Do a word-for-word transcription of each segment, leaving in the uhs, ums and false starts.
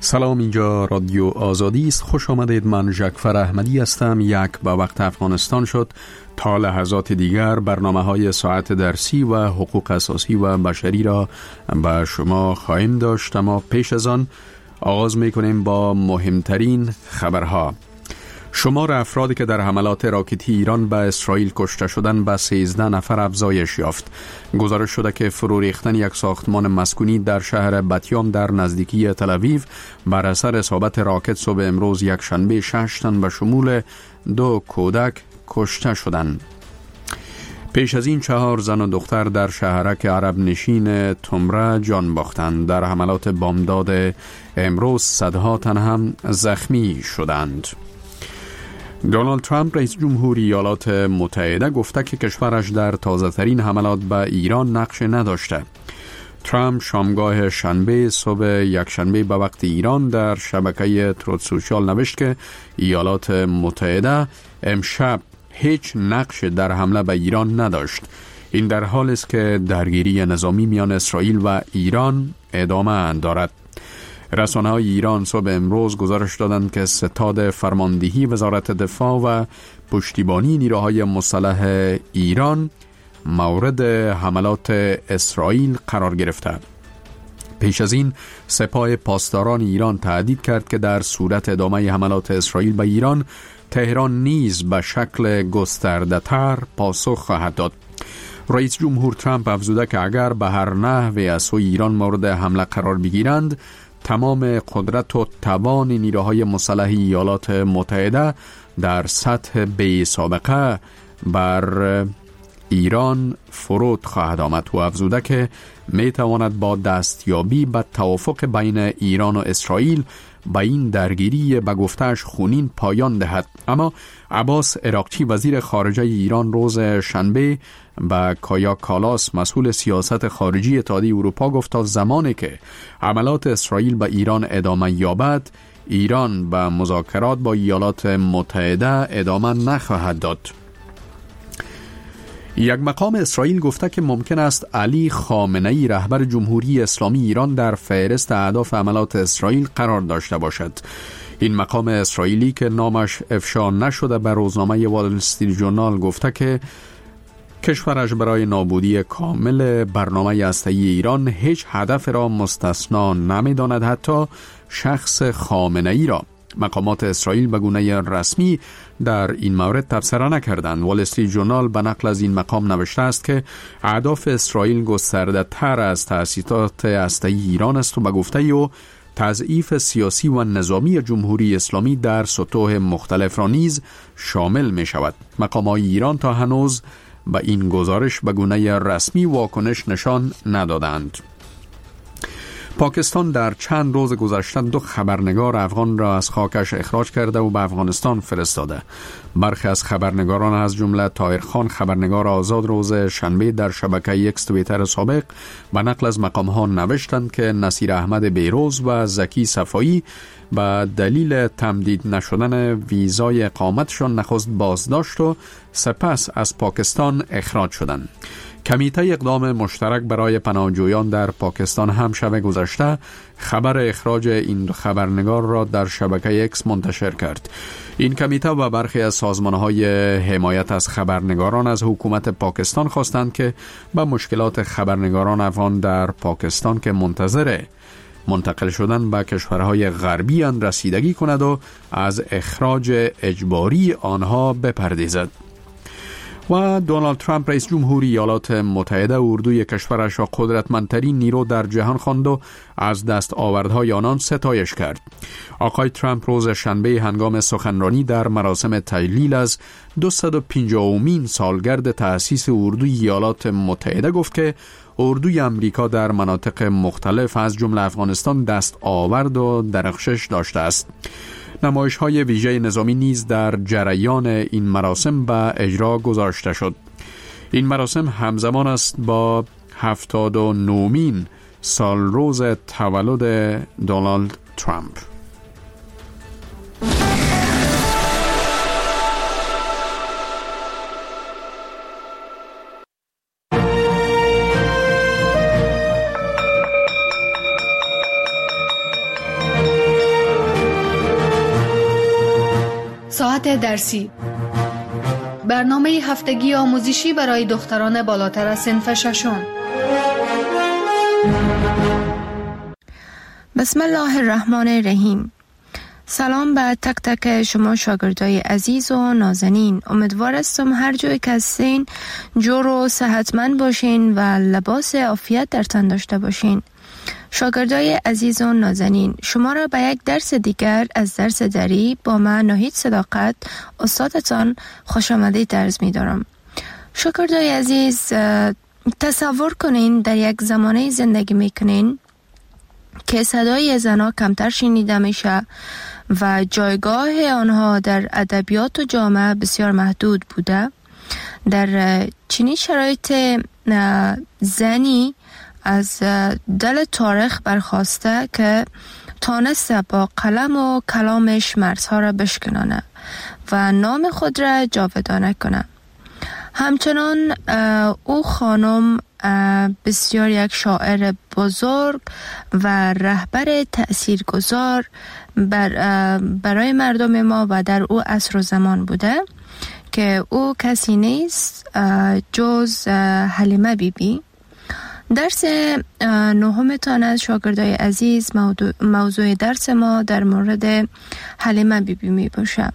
سلام، اینجا رادیو آزادی است. خوش آمدید. من جعفر احمدی هستم. یک با وقت افغانستان شد. تا لحظات دیگر برنامه‌های ساعت درسی و حقوق اساسی و بشری را به شما خواهیم داشت، اما پیش از آن آغاز می‌کنیم با مهمترین خبرها. شمار افرادی که در حملات راکتی ایران به اسرائیل کشته شدند به سیزده نفر افزایش یافت. گزارش شده که فرو ریختن یک ساختمان مسکونی در شهر بتیام در نزدیکی تل‌آویو بر اثر اصابت راکت صبح امروز یک شنبه شش تن به شمول دو کودک کشته شدند. پیش از این چهار زن و دختر در شهرک عرب نشین تمره جان باختند. در حملات بامداد امروز صدها تن هم زخمی شدند. دونالد ترامپ رئیس جمهوری ایالات متحده گفته که کشورش در تازه ترین حملات به ایران نقش نداشته. ترامپ شامگاه شنبه صبح یک شنبه به وقت ایران در شبکه تروت سوشال نوشت که ایالات متحده امشب هیچ نقش در حمله به ایران نداشت. این در حالی است که درگیری نظامی میان اسرائیل و ایران ادامه دارد. رسانه‌های ایران صبح امروز گزارش دادند که ستاد فرماندهی وزارت دفاع و پشتیبانی نیروهای مسلح ایران مورد حملات اسرائیل قرار گرفته. پیش از این سپاه پاسداران ایران تهدید کرد که در صورت ادامه حملات اسرائیل به ایران، تهران نیز به شکل گسترده‌تر پاسخ خواهد داد. رئیس جمهور ترامپ افزوده که اگر به هر نحوی از سوی ایران مورد حمله قرار بگیرند، تمام قدرت و توان نیروهای مسلح ایالات متحده در سطح بی سابقه بر ایران فرود خواهد آمد و افزوده که می تواند با دستیابی به توافق بین ایران و اسرائیل به این درگیری به گفته‌اش خونین پایان دهد. اما عباس عراقچی وزیر خارجه ایران روز شنبه به کایا کالاس مسئول سیاست خارجی اتحادیه اروپا گفت تا زمانی که حملات اسرائیل به ایران ادامه یابد، ایران به مذاکرات با ایالات متحده ادامه نخواهد داد. یک مقام اسرائیل گفته که ممکن است علی خامنه‌ای رهبر جمهوری اسلامی ایران در فهرست اهداف حملات اسرائیل قرار داشته باشد. این مقام اسرائیلی که نامش افشا نشده به روزنامه وال استریت ژورنال گفته که کشورش برای نابودی کامل برنامه هسته‌ای ایران هیچ هدف را مستثنا نمی‌داند، حتی شخص خامنه‌ای را. مقامات اسرائیل به گونه رسمی در این مورد تبصره نکردند. وال استریت ژورنال به نقل از این مقام نوشته است که اهداف اسرائیل گسترده تر از تأسیسات هسته‌ای ایران است و به گفته او تضعیف سیاسی و نظامی جمهوری اسلامی در سطوح مختلف را نیز شامل می شود. مقامات ایران تا هنوز به این گزارش به گونه رسمی واکنش نشان ندادند. پاکستان در چند روز گذشته دو خبرنگار افغان را از خاکش اخراج کرده و به افغانستان فرستاده. برخی از خبرنگاران از جمله طاهر خان خبرنگار آزاد روز شنبه در شبکه اکس توییتر سابق به نقل از مقام‌ها نوشتند که نصیر احمد بیروز و زکی صفایی به دلیل تمدید نشدن ویزای اقامتشان نخست بازداشت و سپس از پاکستان اخراج شدند. کمیته اقدام مشترک برای پناهجویان در پاکستان هم شب گذشته خبر اخراج این خبرنگار را در شبکه اکس منتشر کرد. این کمیته و برخی از سازمان‌های حمایت از خبرنگاران از حکومت پاکستان خواستند که به مشکلات خبرنگاران افغان در پاکستان که منتظر منتقل شدن به کشورهای غربی اند رسیدگی کند و از اخراج اجباری آنها بپردازد. و دونالد ترامپ رئیس جمهوری ایالات متحده اردوی کشورش را قدرتمندترین نیرو در جهان خواند و از دستاوردهای آنان ستایش کرد. آقای ترامپ روز شنبه هنگام سخنرانی در مراسم تجلیل از دویست و پنجاهمین سالگرد تأسیس اردوی ایالات متحده گفت که اردوی امریکا در مناطق مختلف از جمله افغانستان دستاورد و درخشش داشته است. نمایش‌های ویژه نظامی نیز در جریان این مراسم به اجرا گذاشته شد. این مراسم همزمان است با هفتاد و نهمین سالروز تولد دونالد ترامپ. ساعت درسی، برنامه هفتگی آموزشی برای دختران بالاتر از صنف ششم. بسم الله الرحمن الرحیم. سلام به تک تک شما شاگردای عزیز و نازنین. امیدوار هستم هر جایی که هستین جور و صحتمند باشین و لباس عافیت در تن داشته باشین. شاگردای عزیز و نازنین، شما را به یک درس دیگر از درس دری با من ناهید صداقت استادتان خوش آمدید عرض می دارم. شاگردای عزیز، تصور کنین در یک زمانه زندگی می کنین که صدای زنها کمتر شنیده میشه و جایگاه آنها در ادبیات و جامعه بسیار محدود بوده. در چنین شرایط زنی از دل تاریخ برخواسته که تانسته با قلم و کلامش مرزها را بشکنانه و نام خود را جاودانه کنه. همچنان او خانم بسیار یک شاعر بزرگ و رهبر تأثیرگذار بر برای مردم ما و در او عصر و زمان بوده که او کسی نیست جز حلیمه بی بی. درس نهمتان از شاگردای عزیز موضوع, موضوع درس ما در مورد حلیمه بی بی می باشه.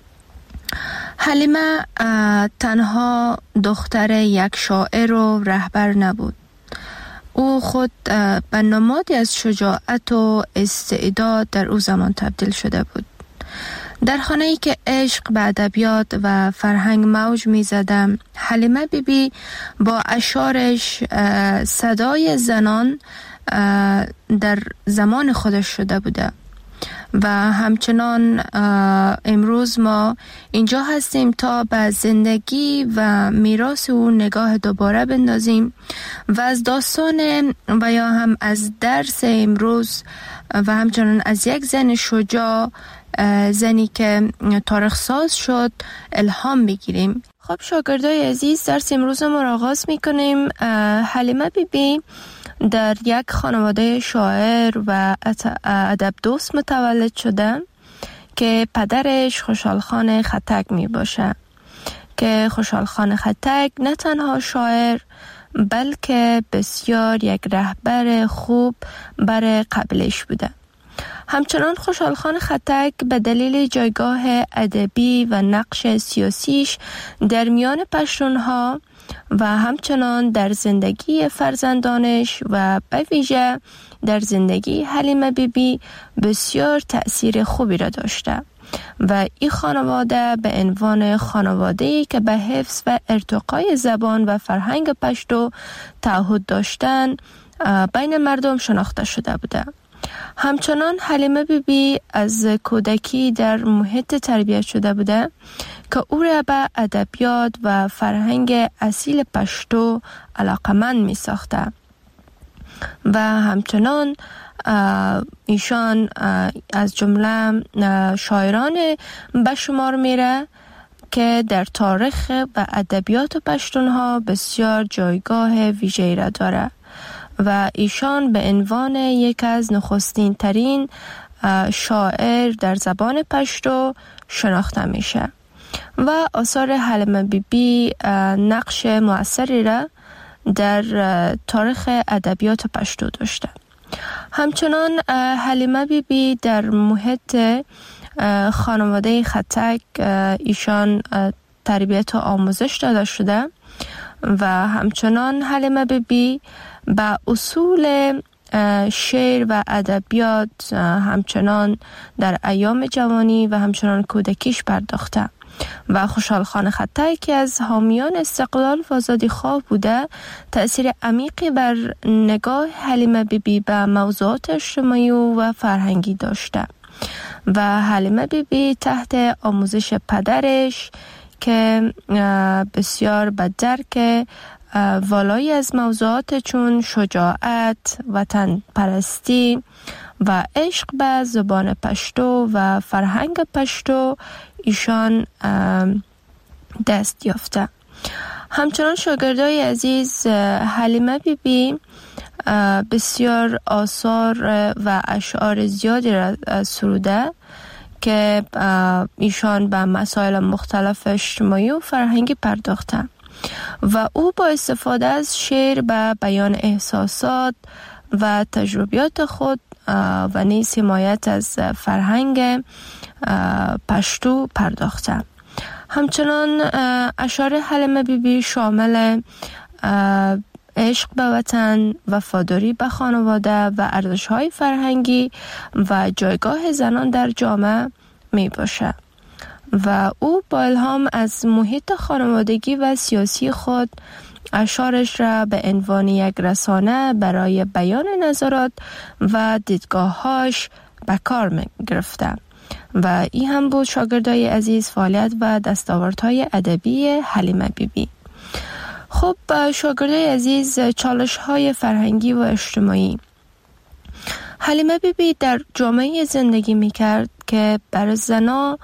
حلیمه تنها دختر یک شاعر و رهبر نبود. او خود به نمادی از شجاعت و استعداد در او زمان تبدیل شده بود. در خانه‌ای که عشق به ادبیات و فرهنگ موج می‌زد، حلیمه بی بی با اشعارش صدای زنان در زمان خودش شده بوده و همچنان امروز ما اینجا هستیم تا به زندگی و میراث او نگاه دوباره بندازیم و از داستان و یا هم از درس امروز و همچنان از یک زن شجاع، زنی که تاریخ ساز شد، الهام بگیریم. خب شاگردای عزیز، درس امروز ما را آغاز میکنیم. حلیمه بی بی در یک خانواده شاعر و ادب دوست متولد شده که پدرش خوشحال خان خطک می باشه که خوشحال خان خطک نه تنها شاعر بلکه بسیار یک رهبر خوب برای قبیله‌اش بوده. همچنان خوشحال خان خطک به دلیل جایگاه ادبی و نقش سیاسیش در میان پشتونها و همچنان در زندگی فرزندانش و به ویژه در زندگی حلیمه بی بی بسیار تأثیر خوبی را داشته و این خانواده به عنوان خانواده‌ای که به حفظ و ارتقای زبان و فرهنگ پشتو تعهد داشتن بین مردم شناخته شده بوده. همچنان حلیمه بی بی از کودکی در محیط تربیت شده بوده که او را به ادبیات و فرهنگ اصیل پشتو علاقمند می ساخته و همچنان ایشان از جمله شاعران به شمار میره که در تاریخ و ادبیات پشتونها بسیار جایگاه ویژه‌ای را داره و ایشان به عنوان یک از نخستین ترین شاعر در زبان پشتو شناخته میشه و آثار حلیمه بی بی نقش مؤثری را در تاریخ ادبیات پشتو داشته. همچنان حلیمه بی بی در محیط خانواده خطک ایشان تربیت و آموزش داده شده و همچنان حلیمه بی بی با اصول شعر و ادبیات همچنان در ایام جوانی و همچنان کودکیش پرداخته و خوشحال خان خطک که از حامیان استقلال و آزادی خواه بوده تأثیر عمیقی بر نگاه حلیمه بی بی به موضوعات اجتماعی و فرهنگی داشته و حلیمه بی بی تحت آموزش پدرش که بسیار به درک والایی از موضوعات چون شجاعت، وطن پرستی و عشق به زبان پشتو و فرهنگ پشتو ایشان دست یافته. همچنان شاگردای عزیز، حلیمه بی بی بسیار آثار و اشعار زیادی را سروده که ایشان به مسائل مختلف اجتماعی و فرهنگی پرداختند و او با استفاده از شعر به بیان احساسات و تجربیات خود و نیز حمایت از فرهنگ پشتو پرداخته. همچنان اشعار حلیمه بی بی شامل عشق به وطن، وفاداری به خانواده و ارزش‌های فرهنگی و جایگاه زنان در جامعه می باشه و او با الهام از محیط خانوادگی و سیاسی خود اشعارش را به عنوان یک رسانه برای بیان نظرات و دیدگاه‌هاش به کار می گرفته و این هم بود شاگردای عزیز فعالیت و دستاوردهای ادبی حلیمه بی بی. خب شاگردای عزیز، چالش‌های فرهنگی و اجتماعی. حلیمه بی بی در جامعه زندگی می‌کرد که برای زن‌ها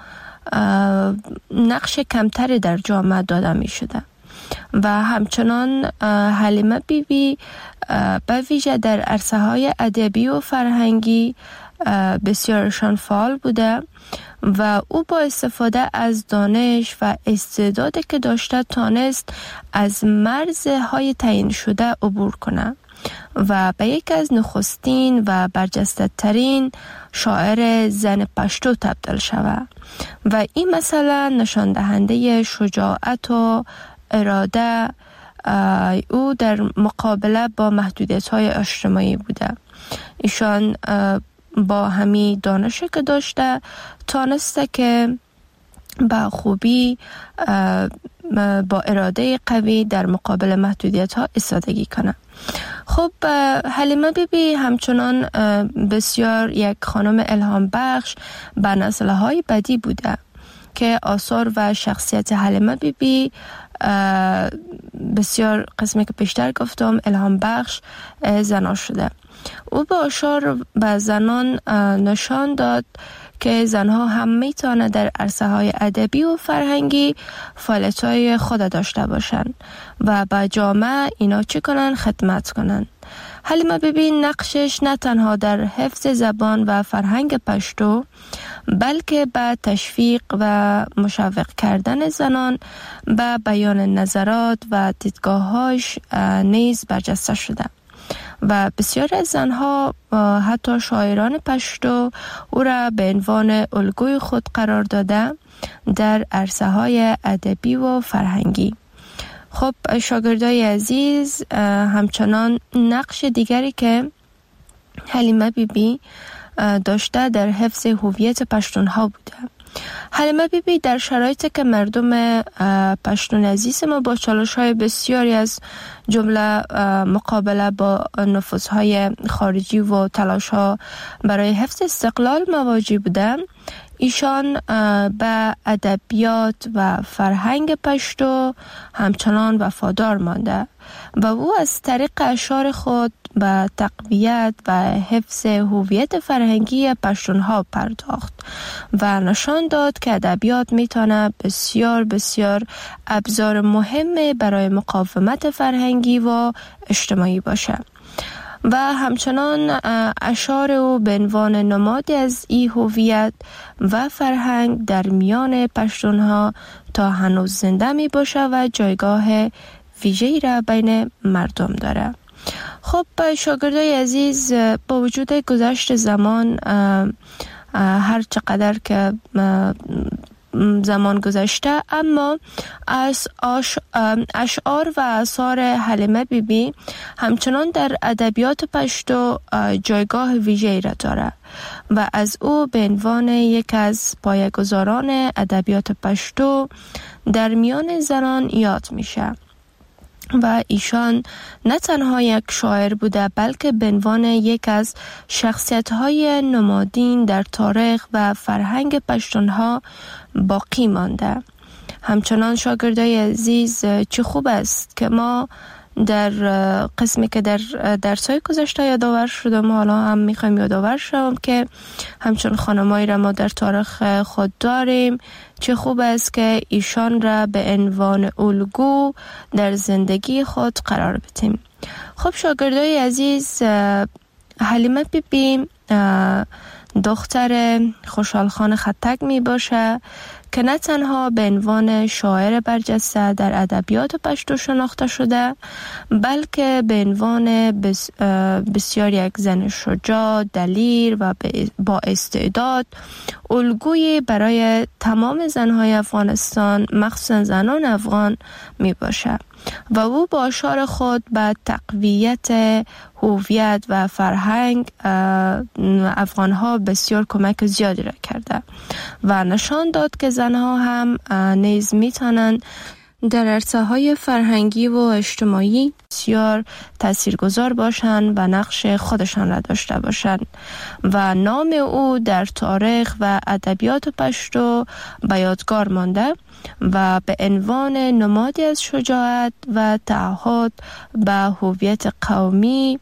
نقش کمتری در جامعه داده می‌شده و همچنان حلیمه بی بی به ویژه در عرصه‌های ادبی و فرهنگی بسیارشان فعال بوده و او با استفاده از دانش و استعدادی که داشته تانست از مرزهای تعیین شده عبور کنه و به یک از نخستین و برجسته ترین شاعر زن پشتو تبدیل شود و این مثلا نشان دهنده شجاعت و اراده او در مقابله با محدودیت‌های اجتماعی بوده. ایشان با همین دانشی که داشته تانسته که با خوبی با اراده قوی در مقابل محدودیت ها ایستادگی کنه. خب حلیمه بی بی همچنان بسیار یک خانم الهام بخش به نسل‌های بعدی بوده که آثار و شخصیت حلیمه بی بی بسیار قسمی که پیشتر گفتم الهام بخش زنان شده. او با اشعار به زنان نشان داد که زنها هم میتونه در عرصه های ادبی و فرهنگی فعالیت های خود داشته باشند و به جامعه اینا چی کنن؟ خدمت کنن. حلیمه بی بی نقشش نه تنها در حفظ زبان و فرهنگ پشتو بلکه به تشویق و مشوق کردن زنان به بیان نظرات و دیدگاه‌هاش نیز برجسته شده و بسیار از زنها حتی شاعران پشتو او را به عنوان الگوی خود قرار داده در عرصه های ادبی و فرهنگی. خب شاگردای عزیز، همچنان نقش دیگری که حلیمه بی بی داشته در حفظ هویت پشتونها بوده. حلیمه بی بی در شرایطی که مردم پشتون عزیز ما با چالش‌های بسیاری از جمله مقابله با نفوذهای خارجی و تلاش‌ها برای حفظ استقلال مواجه بودند، ایشان به ادبیات و فرهنگ پشتو همچنان وفادار مانده و او از طریق اشعار خود به تقویت و حفظ هویت فرهنگی پشتونها پرداخت و نشان داد که ادبیات میتونه بسیار بسیار ابزار مهم برای مقاومت فرهنگی و اجتماعی باشه و همچنان اشعار او به عنوان نمادی از این هویت و فرهنگ در میان پشتونها تا هنوز زنده می باشه و جایگاه ویژه‌ای را بین مردم داره. خب شاگردای عزیز، با وجود گذشت زمان، هر چقدر که زمان گذشته، اما از اشعار و آثار حلیمه بی بی همچنان در ادبیات پشتو جایگاه ویژه‌ای را دارد و از او به عنوان یک از پایه‌گذاران ادبیات پشتو در میان زنان یاد میشه و ایشان نه تنها یک شاعر بوده بلکه به عنوان یک از شخصیت‌های نمادین در تاریخ و فرهنگ پشتونها باقی مانده. همچنان شاگردای عزیز، چه خوب است که ما در قسمی که در درس‌های گذشته یادآور شدم، حالا هم میخوایم یادآور شوم که همچون خانمایی را ما در تاریخ خود داریم. چه خوب است که ایشان را به عنوان الگو در زندگی خود قرار بدیم. خب شاگردای عزیز، حلیمه بی بی دختر خوشحال خان خطک می باشه که نه تنها به عنوان شاعر برجسته در ادبیات پشتو شناخته شده، بلکه به عنوان بس بسیار یک زن شجاع، دلیر و با استعداد، الگویی برای تمام زنهای افغانستان، مخصوصا زنان افغان می باشه و او با اشعار خود به تقویت هویت و فرهنگ افغانها بسیار کمک زیادی را کرده و نشان داد که زنها هم نیز میتونند در عرصه‌های فرهنگی و اجتماعی بسیار تاثیرگذار باشند و نقش خودشان را داشته باشند و نام او در تاریخ و ادبیات پشتو به یادگار مانده و به عنوان نمادی از شجاعت و تعهد به هویت قومی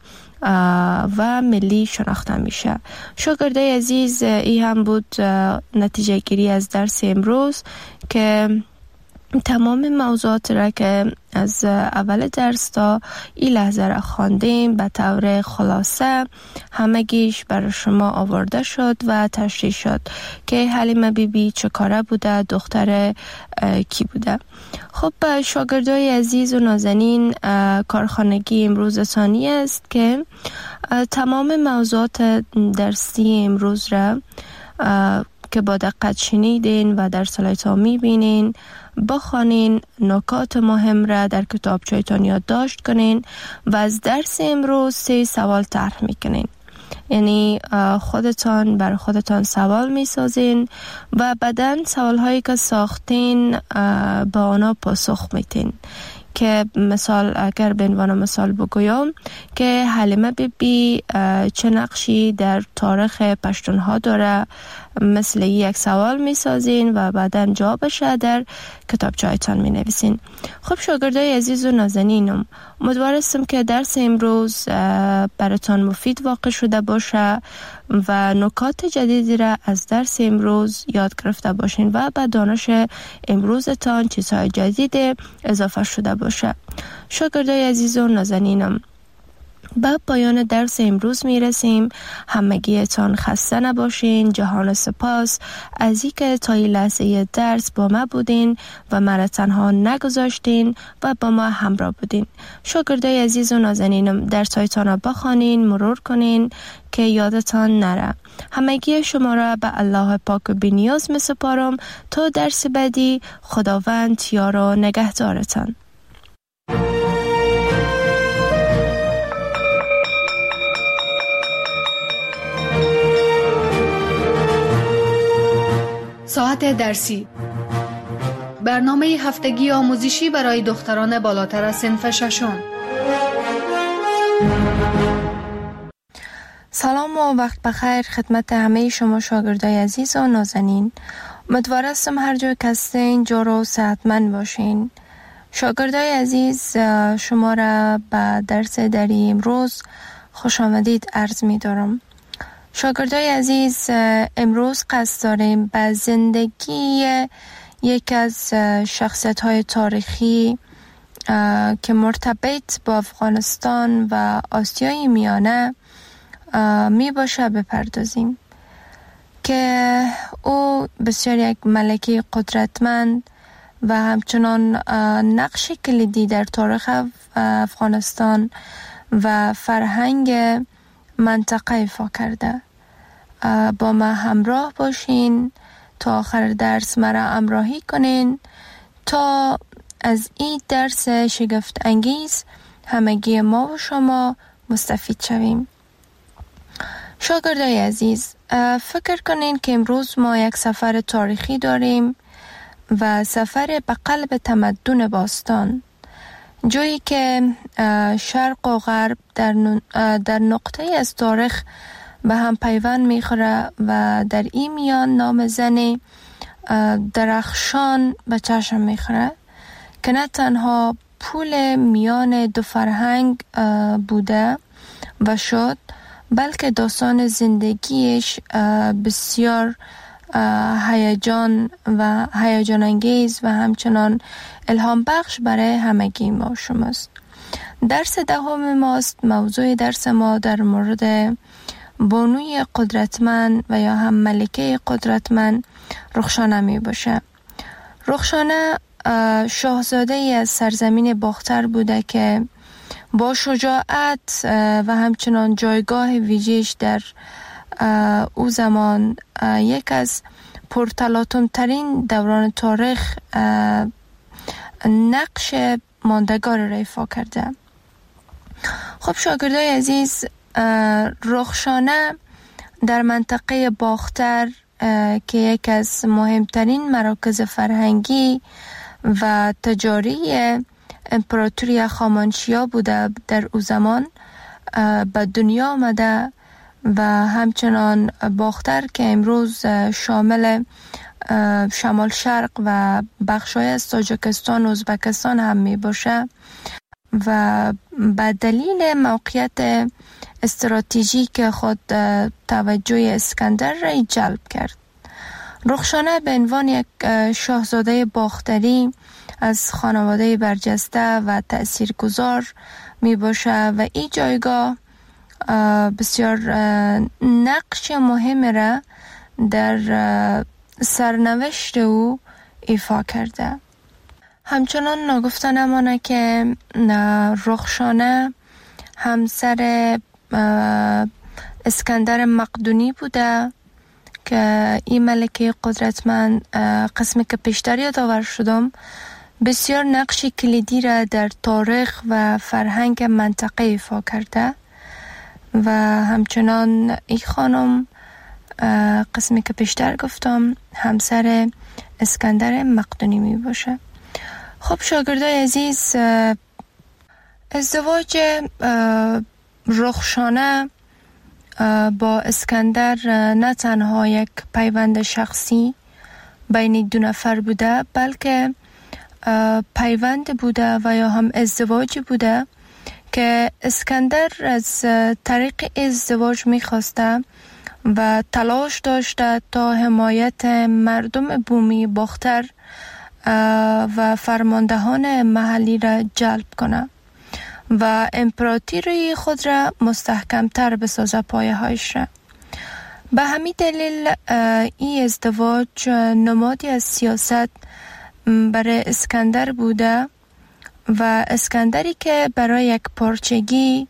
و ملی شناخته میشه. شاگرده عزیز، این هم بود نتیجه گیری از درس امروز که تمام موضوعات را که از اول درس تا این لحظه را خواندیم به طور خلاصه همگیش برای شما آورده شد و تشریح شد که حلیمه بی بی چه کاره بوده، دختر کی بوده. خب شاگردای عزیز و نازنین، کارخانگی امروز ثانی است که تمام موضوعات درسی امروز را که با دقت شنیدین و در سلایت‌ها می‌بینین بخوانین، نکات مهم را در کتابچه‌تان یادداشت کنین و از درس امروز سه سوال طرح میکنین. یعنی خودتان بر خودتان سوال میسازین و بعداً سوال‌هایی که ساختین با آنها پاسخ میتین. که مثال اگر به عنوان مثال بگویم که حلیمه بی بی چه نقشی در تاریخ پشتونها داره، مثل یک سوال می سازین و بعدا جوابش در کتابچه‌تان می نویسین. خب شاگردای عزیز و نازنینم، امیدوارم که درس امروز براتان مفید واقع شده باشه و نکات جدیدی را از درس امروز یاد گرفته باشین و به دانش امروزتان چیزهای جدید اضافه شده باشه. شاگردای عزیز و نازنینم، به پایان درس امروز می رسیم. همگیتان خسته نباشین. جهان سپاس از اینکه تا این لحظه درس با ما بودین و مرا تنها نگذاشتین و با ما همراه بودین. شاگردای عزیز و نازنینم، درسایتان را بخوانین، مرور کنین که یادتان نره. همگی شما را به الله پاک و بی‌نیاز می سپارم تا درس بعدی. خداوند یار و نگهدارتان. ساعت درسی، برنامه هفتگی آموزشی برای دختران بالاتر از صنف ششم. سلام و وقت بخیر خدمت همه شما شاگردای عزیز و نازنین. امیدوار هستم هر جای که هستین جور و صحتمند باشین. شاگردای عزیز، شما را به درس دری امروز خوش آمدید عرض می دارم. شاگردای عزیز، امروز قصد داریم به زندگی یک از شخصیت‌های تاریخی که مرتبط با افغانستان و آسیای میانه می باشه بپردازیم که او بسیار یک ملکه قدرتمند و همچنان نقش کلیدی در تاریخ افغانستان و فرهنگ منطقه ایفا کرده. با ما همراه باشین تا آخر درس مرا همراهی کنین تا از این درس شگفت انگیز همگی ما و شما مستفید شویم. شاگردای عزیز، فکر کنین که امروز ما یک سفر تاریخی داریم و سفر به قلب تمدن باستان، جایی که شرق و غرب در در نقطه از تاریخ به هم پیوند میخوره و در این میان نام زن درخشان به چشم میخوره که نه تنها پول میان دو فرهنگ بوده و شد، بلکه داستان زندگیش بسیار هیجان و هیجان انگیز و همچنان الهام بخش برای همگی ما شماست. درس دهم ماست. موضوع درس ما در مورد بانوی قدرتمند و یا هم ملکه قدرتمند رخشانه می باشه. رخشانه شاهزاده ای از سرزمین باختر بوده که با شجاعت و همچنان جایگاه ویژه‌اش در او زمان یک از پرتلاطم ترین دوران تاریخ نقش ماندگار را ایفا کرده. خب شاگردای عزیز، رخشانه در منطقه باختر که یک از مهمترین مراکز فرهنگی و تجاری امپراتوری هخامنشیا بوده در او زمان به دنیا آمده و همچنان باختر که امروز شامل شمال شرق و بخشای از تاجیکستان و ازبکستان هم می باشه و به دلیل موقعیت استراتژیک خود توجه اسکندر را جلب کرد. رخشانه به عنوان یک شاهزاده باختری از خانواده برجسته و تأثیرگذار می باشه و این جایگاه بسیار نقش مهم را در سرنوشت او ایفا کرده. همچنان ناگفته نمانه که رخشانه همسر اسکندر مقدونی بوده که این ملکه قدرتمند قسمی که پیشتر یادآور شدم بسیار نقش کلیدی را در تاریخ و فرهنگ منطقه ایفا کرده و همچنان این خانم قسمی که پیشتر گفتم همسر اسکندر مقدونی می باشه. خب شاگردای عزیز، ازدواج رخشانه با اسکندر نه تنها یک پیوند شخصی بین دو نفر بوده، بلکه پیوند بوده و یا هم ازدواج بوده که اسکندر از طریق ازدواج می‌خواسته و تلاش داشته تا حمایت مردم بومی باختر و فرماندهان محلی را جلب کنه و امپراتوری خود را مستحکمتر بسازه پایه هایش را. به همین دلیل این ازدواج نمادی از سیاست برای اسکندر بوده و اسکندری که برای یک پارچگی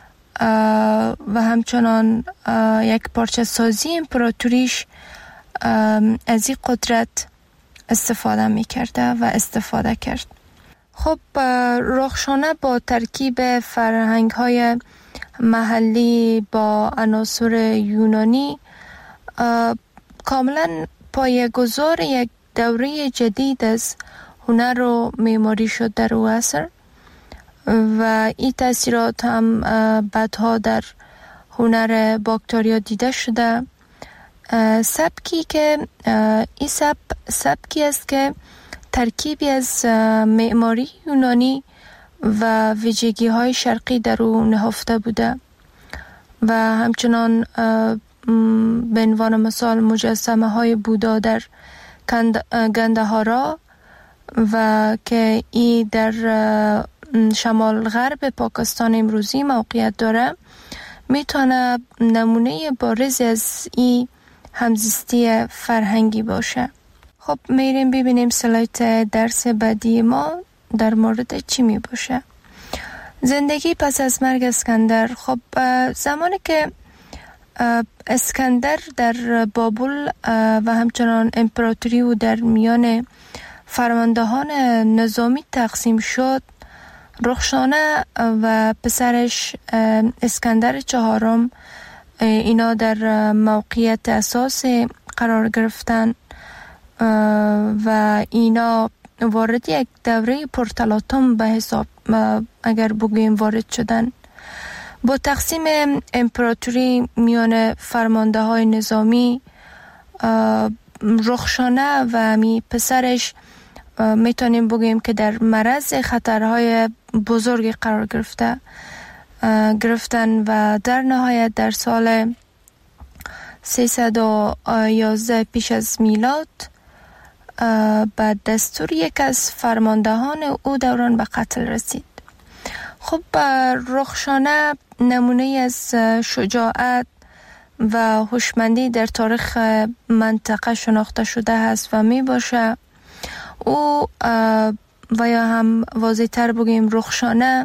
و همچنان یک پارچه سازی امپراتوریش از این قدرت استفاده می کرده و استفاده کرد. خب رخشانه با ترکیب فرهنگ های محلی با عناصر یونانی کاملا پایه‌گذار یک دوره جدید از هنر و معماری شد در او عصر و این تاثیرات هم بعدها در هنر باکتریا دیده شده. سبکی که این سب سبکی است که ترکیبی از معماری یونانی و ویژگی های شرقی در او نهفته بوده و همچنان به عنوان مثال مجسمه های بودا در گندهارا و که این در شمال غرب پاکستان امروزی موقعیت داره میتونه نمونه بارزی از این همزیستی فرهنگی باشه. خب میریم ببینیم سلایت درس بعدی ما در مورد چی می باشه. زندگی پس از مرگ اسکندر. خب زمانی که اسکندر در بابل و همچنان امپراتوری و در میان فرماندهان نظامی تقسیم شد، رخشانه و پسرش اسکندر چهارم اینا در موقعیت اساسی قرار گرفتن و اینا وارد یک دوره پرتلاطم به حساب اگر بگوییم وارد شدن. با تقسیم امپراتوری میان فرمانده های نظامی، رخشانه و می پسرش میتونیم بگوییم که در معرض خطرهای بزرگی قرار گرفته گرفتن و در نهایت در سال سیصد و یازده پیش از میلاد به دستور یک از فرماندهان او دوران به قتل رسید. خب رخشانه نمونه از شجاعت و هوشمندی در تاریخ منطقه شناخته شده است و می باشه. او و یا هم واضح تر بگیم رخشانه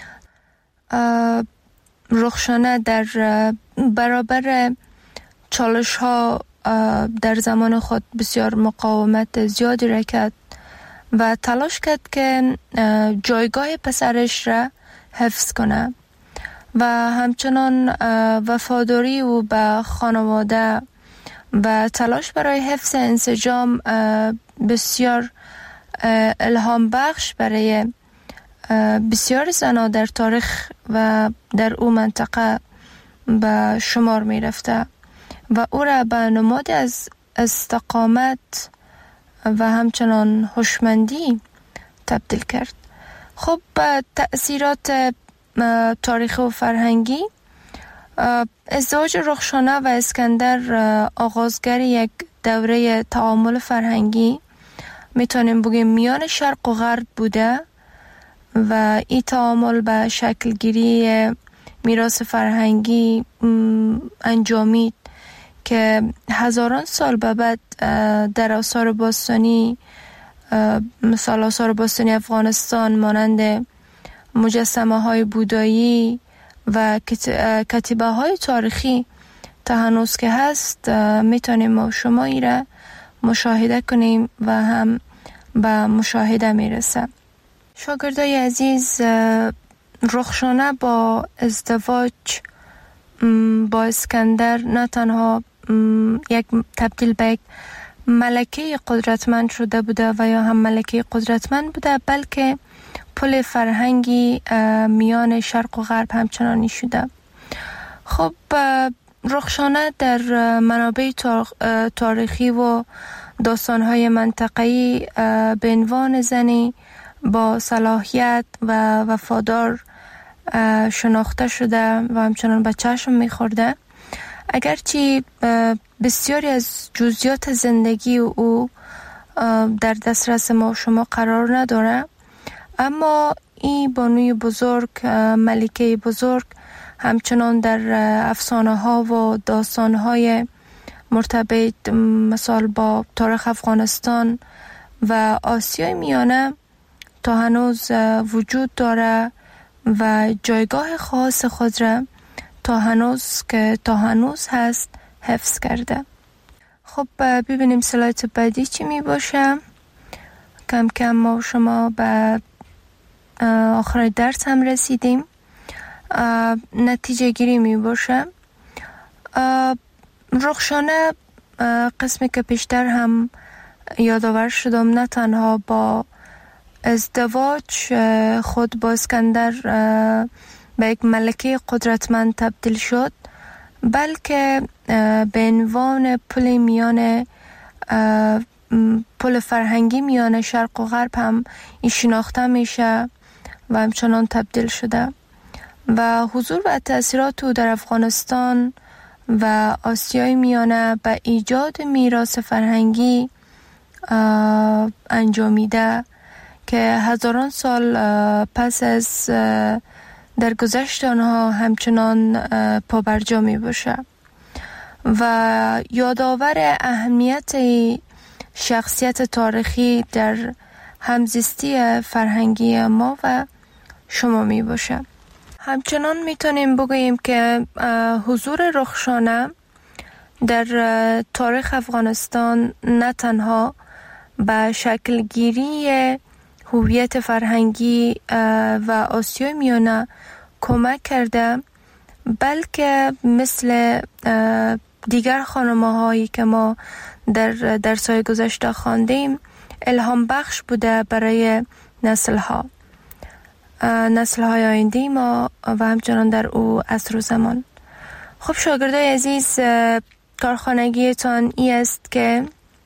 رخشانه در برابر چالش ها در زمان خود بسیار مقاومت زیادی را کرد و تلاش کرد که جایگاه پسرش را حفظ کنه و همچنان وفاداری او به خانواده و تلاش برای حفظ انسجام بسیار الهام بخش برای بسیار زنان در تاریخ و در او منطقه به شمار می رفته و او را به نماد از استقامت و همچنان هوشمندی تبدیل کرد. خب تأثیرات تاریخی و فرهنگی، ازدواج رخشانه و اسکندر آغازگر یک دوره تعامل فرهنگی میتونیم بگیم میان شرق و غرب بوده و این تعامل به شکل گیری میراث فرهنگی انجامید که هزاران سال به بعد در آثار باستانی، مثال آثار باستانی افغانستان مانند مجسمه های بودایی و کتیبه های تاریخی تا هنوز که هست میتونیم ما شما ای را مشاهده کنیم و هم به مشاهده میرسه. شاگردای عزیز، رخشانه با ازدواج با اسکندر نه تنها یک تبدیل به یک ملکه قدرتمند شده بوده و یا هم ملکه قدرتمند بوده، بلکه پل فرهنگی میان شرق و غرب همچنانی شده. خب رخشانه در منابع تاریخی و داستان‌های منطقه‌ای به عنوان زنی با صلاحیت و وفادار شناخته شده و همچنان به چشم می‌خورده. اگرچه بسیاری از جزئیات زندگی او در دسترس ما شما قرار نداره، اما این بانوی بزرگ، ملکه بزرگ، همچنان در افسانه ها و داستان های مرتبط مثال با تاریخ افغانستان و آسیای میانه تا هنوز وجود داره و جایگاه خاص خود را تا هنوز که تا هنوز هست حفظ کرده. خب ببینیم سلایت بعدی چی می باشه. کم کم ما شما به آخر درس هم رسیدیم. نتیجه گیری می باشه. رخشانه قسمی که پیشتر هم یادآور شدم نه تنها با ازدواج خود با اسکندر به یک ملکه قدرتمند تبدیل شد، بلکه به عنوان پل میان پل فرهنگی میان شرق و غرب هم این شناخته میشه و همچنان تبدیل شده و حضور و تأثیرات او در افغانستان و آسیای میانه به ایجاد میراث فرهنگی انجامیده که هزاران سال پس از در گذشت آنها همچنان پابرجا می باشه و یادآور اهمیت شخصیت تاریخی در همزیستی فرهنگی ما و شما می باشه. همچنان می تونیم بگوییم که حضور رخشانه در تاریخ افغانستان نه تنها به شکل گیری هویت فرهنگی و آسیای میانه کمک کرده، بلکه مثل دیگر خانم‌ها هایی که ما در درس‌های گذشته خواندیم الهام بخش بوده برای نسل‌ها نسل‌های آینده ما و همچنان در او عصر و زمان. خب شاگردای عزیز، کارخانگیتان ای است که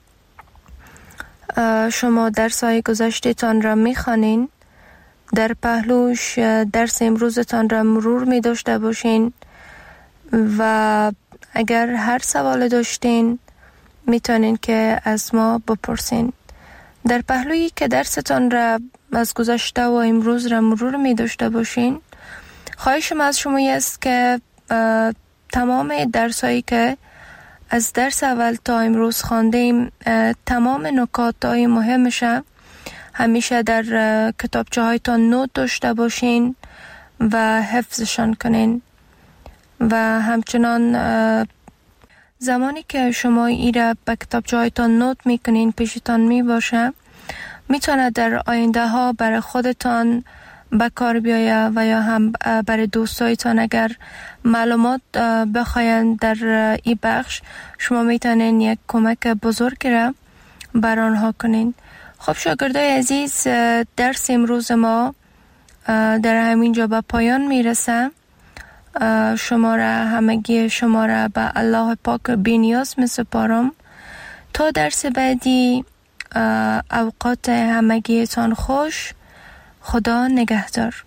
شما درس‌های گذشته‌تان را می‌خوانین، در پهلوش درس امروزتان را مرور می داشته باشین و اگر هر سوال داشتین میتونین که از ما بپرسین. در پهلویی که درستان را از گذشته و امروز را مرور می داشته باشین، خواهشم از شما است که تمام درسایی که از درس اول تا امروز خواندیم، تمام نکاتای مهمش همیشه در کتابچه هایتان نوت داشته باشین و حفظشان کنین. و همچنان زمانی که شما ایره به کتابچه هایتان نوت میکنین پیشتان می باشه، میتونه در آینده ها برای خودتان به کار بیایه و یا هم برای دوستایتان اگر معلومات بخواین در این بخش، شما میتونین یک کمک بزرگ را بر آنها کنین. خب شاگردای عزیز، درس امروز ما در همین جا به پایان میرسه. شما را همگی شما را به الله پاک بی‌نیاز میسپارم. تا درس بعدی، اوقات همگیتان خوش. خدا نگهدار.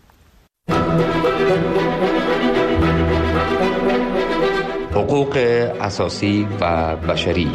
حقوق اساسی و بشری.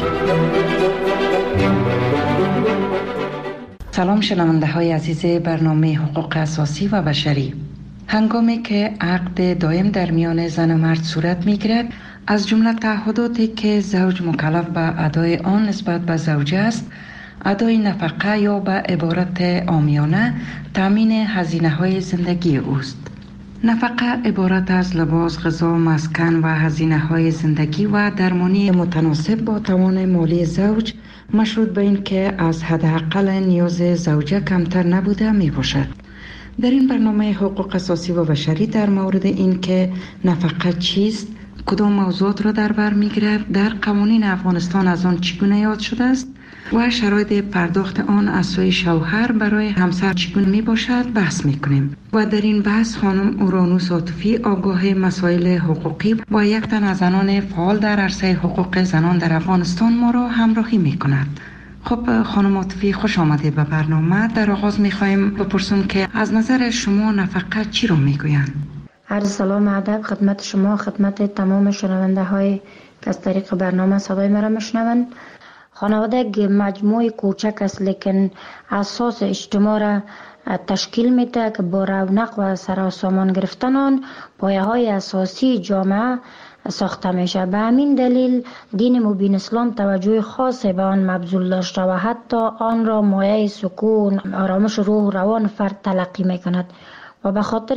سلام شنونده های عزیز برنامه حقوق اساسی و بشری. هنگامی که عقد دائم در میان زن و مرد صورت می گیرد، از جمله تعهداتی که زوج مکلف به ادای آن نسبت به زوجه است، ادای نفقه یا به عبارت عامیانه تامین هزینه های زندگی اوست. نفقه عبارت از لباس، غذا، مسکن و هزینه های زندگی و درمانی متناسب با توان مالی زوج، مشروط به این که از حداقل نیاز زوجه کمتر نبوده می باشد. در این برنامه حقوق اساسی و بشری در مورد این که نفقه چیست، کدام موضوعات را در بر می گیرد، در قوانین افغانستان از آن چگونه یاد شده است و شرایط پرداخت آن از سوی شوهر برای همسر چگونه می باشد بحث می کنیم. و در این بحث خانم اورانوس عاطفی، آگاه مسائل حقوقی و یک تن از زنان فعال در عرصه حقوق زنان در افغانستان ما را همراهی می کند. خب خانم عاطفی، خوش آمدید به برنامه. در آغاز می خواهیم بپرسیم که از نظر شما نفقه چی رو می گویند؟ عرض سلام ادب خدمت شما، خدمت تمام شنونده های که از طریق برنامه صدای مرا میشنوند. خانواده یک مجموعه کوچک است، لیکن اساس اجتماع را تشکیل میده که با رونق و سراسامان گرفتن آن پایه های اساسی جامعه ساخته میشه. به همین دلیل دین مبین اسلام توجه خاصی به آن مبذول داشته و حتی آن را مایه سکون، آرامش روح و روان فرد تلقی میکند و به خاطر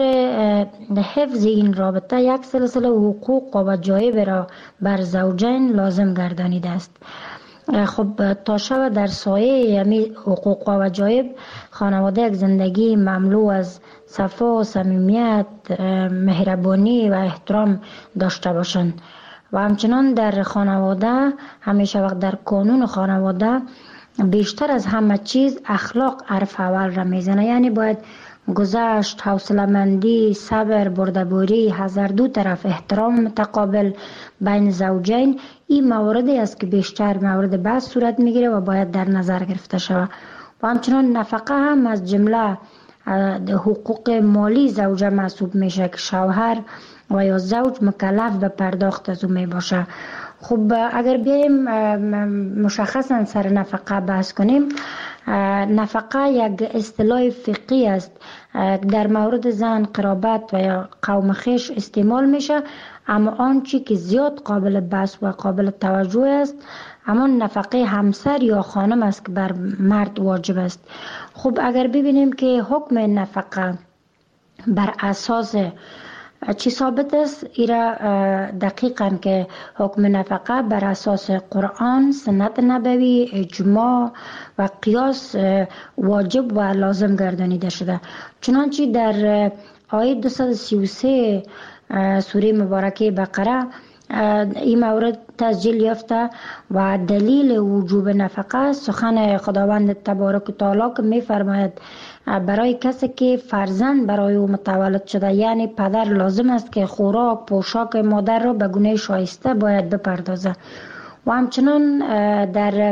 حفظ این رابطه یک سلسله حقوق و وجایب را بر زوجین لازم گردانیده است. خب تا شب در سایه یمی حقوق و وجایب، خانواده یک زندگی مملو از صفا و صمیمیت، مهربانی و احترام داشته باشند. و همچنان در خانواده، همیشه وقت در قانون خانواده بیشتر از همه چیز اخلاق حرف اول را میزنه. یعنی باید گذشت، حوصله‌مندی، صبر، بردباری، هر دو طرف احترام متقابل بین زوجین، این مواردی است که بیشتر مورد بحث صورت میگیره و باید در نظر گرفته شود. و همچنان نفقه هم از جمله حقوق مالی زوجه محسوب میشه که شوهر و یا زوج مکلف به پرداخت از او می باشه. خب اگر بیایم مشخصا سر نفقه بحث کنیم، نفقه یک اصطلاح فقهی است، در مورد زن، قرابت و یا قوم خویش استعمال میشه، اما آنچه که زیاد قابل بحث و قابل توجه است اما نفقه همسر یا خانم است که بر مرد واجب است. خب اگر ببینیم که حکم نفقه بر اساس چی ثابت است، ایرا دقیقاً که حکم نفقه بر اساس قرآن، سنت نبوی، اجماع و قیاس واجب و لازم گردانیده شده. چنانچه در آیه دویست و سی و سه سوره مبارکه بقره این مورد تسجیل یافته و دلیل وجوب نفقه سخن خداوند تبارک و تعالی که می فرماید برای کسی که فرزند برای او متولد شده، یعنی پدر، لازم است که خوراک، پوشاک مادر را به گونه شایسته باید بپردازه. و همچنان در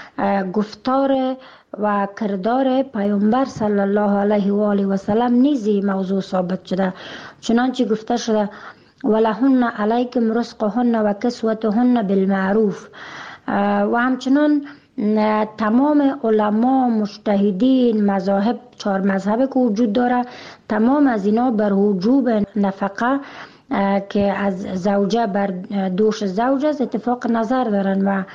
گفتار و کردار پیامبر صلی الله علیه و آله و سلم نیزی موضوع ثابت شده، چنانچه گفته شده ولهن علیکم رزقهن و کسوتهن بالمعروف. و همچنان تمام علما، مجتهدین، مذاهب، چهار مذهب که وجود داره، تمام از اینا بر وجوب نفقه که از زوجه بر دوش زوج است اتفاق نظر دارن و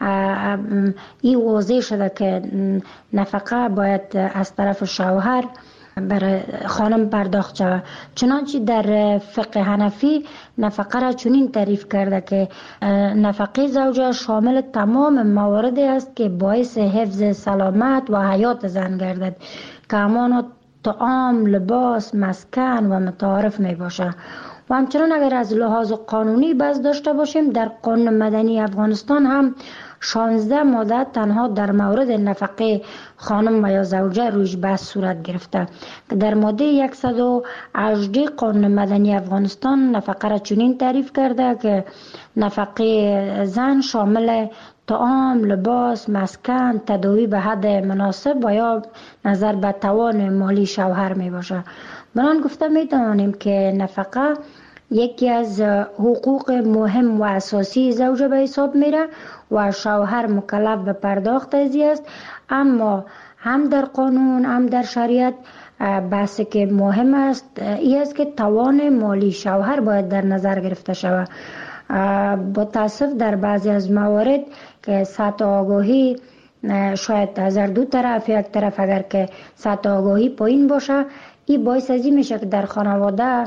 این واضح شده که نفقه باید از طرف شوهر برای خانم پرداخت شود. چنانچه در فقه حنفی نفقه را چنین تعریف کرده که نفقه زوجه شامل تمام مواردی است که باعث حفظ سلامت و حیات زن گردد که همانا طعام، لباس، مسکن و متعارف می باشه. و همچنان اگر از لحاظ قانونی بحث داشته باشیم در قانون مدنی افغانستان هم شانزده ماده تنها در مورد نفقه خانم و یا زوجه رویش بحث صورت گرفته که در ماده صد و هجده قانون مدنی افغانستان نفقه را چنین تعریف کرده که نفقه زن شامل طعام، لباس، مسکن، تداوی به حد مناسب و یا نظر به توان مالی شوهر می باشه. بنان گفته می توانیم که نفقه یکی از حقوق مهم و اساسی زوجه به حساب میره و شوهر مکلف به پرداخت ازی است، اما هم در قانون هم در شریعت بحثی که مهم است این است که توان مالی شوهر باید در نظر گرفته شود. با تاسف در بعضی از موارد که سطح آگاهی شاید از دو طرف، یک طرف اگر که سطح آگاهی پایین باشه این باعث ازی میشه که در خانواده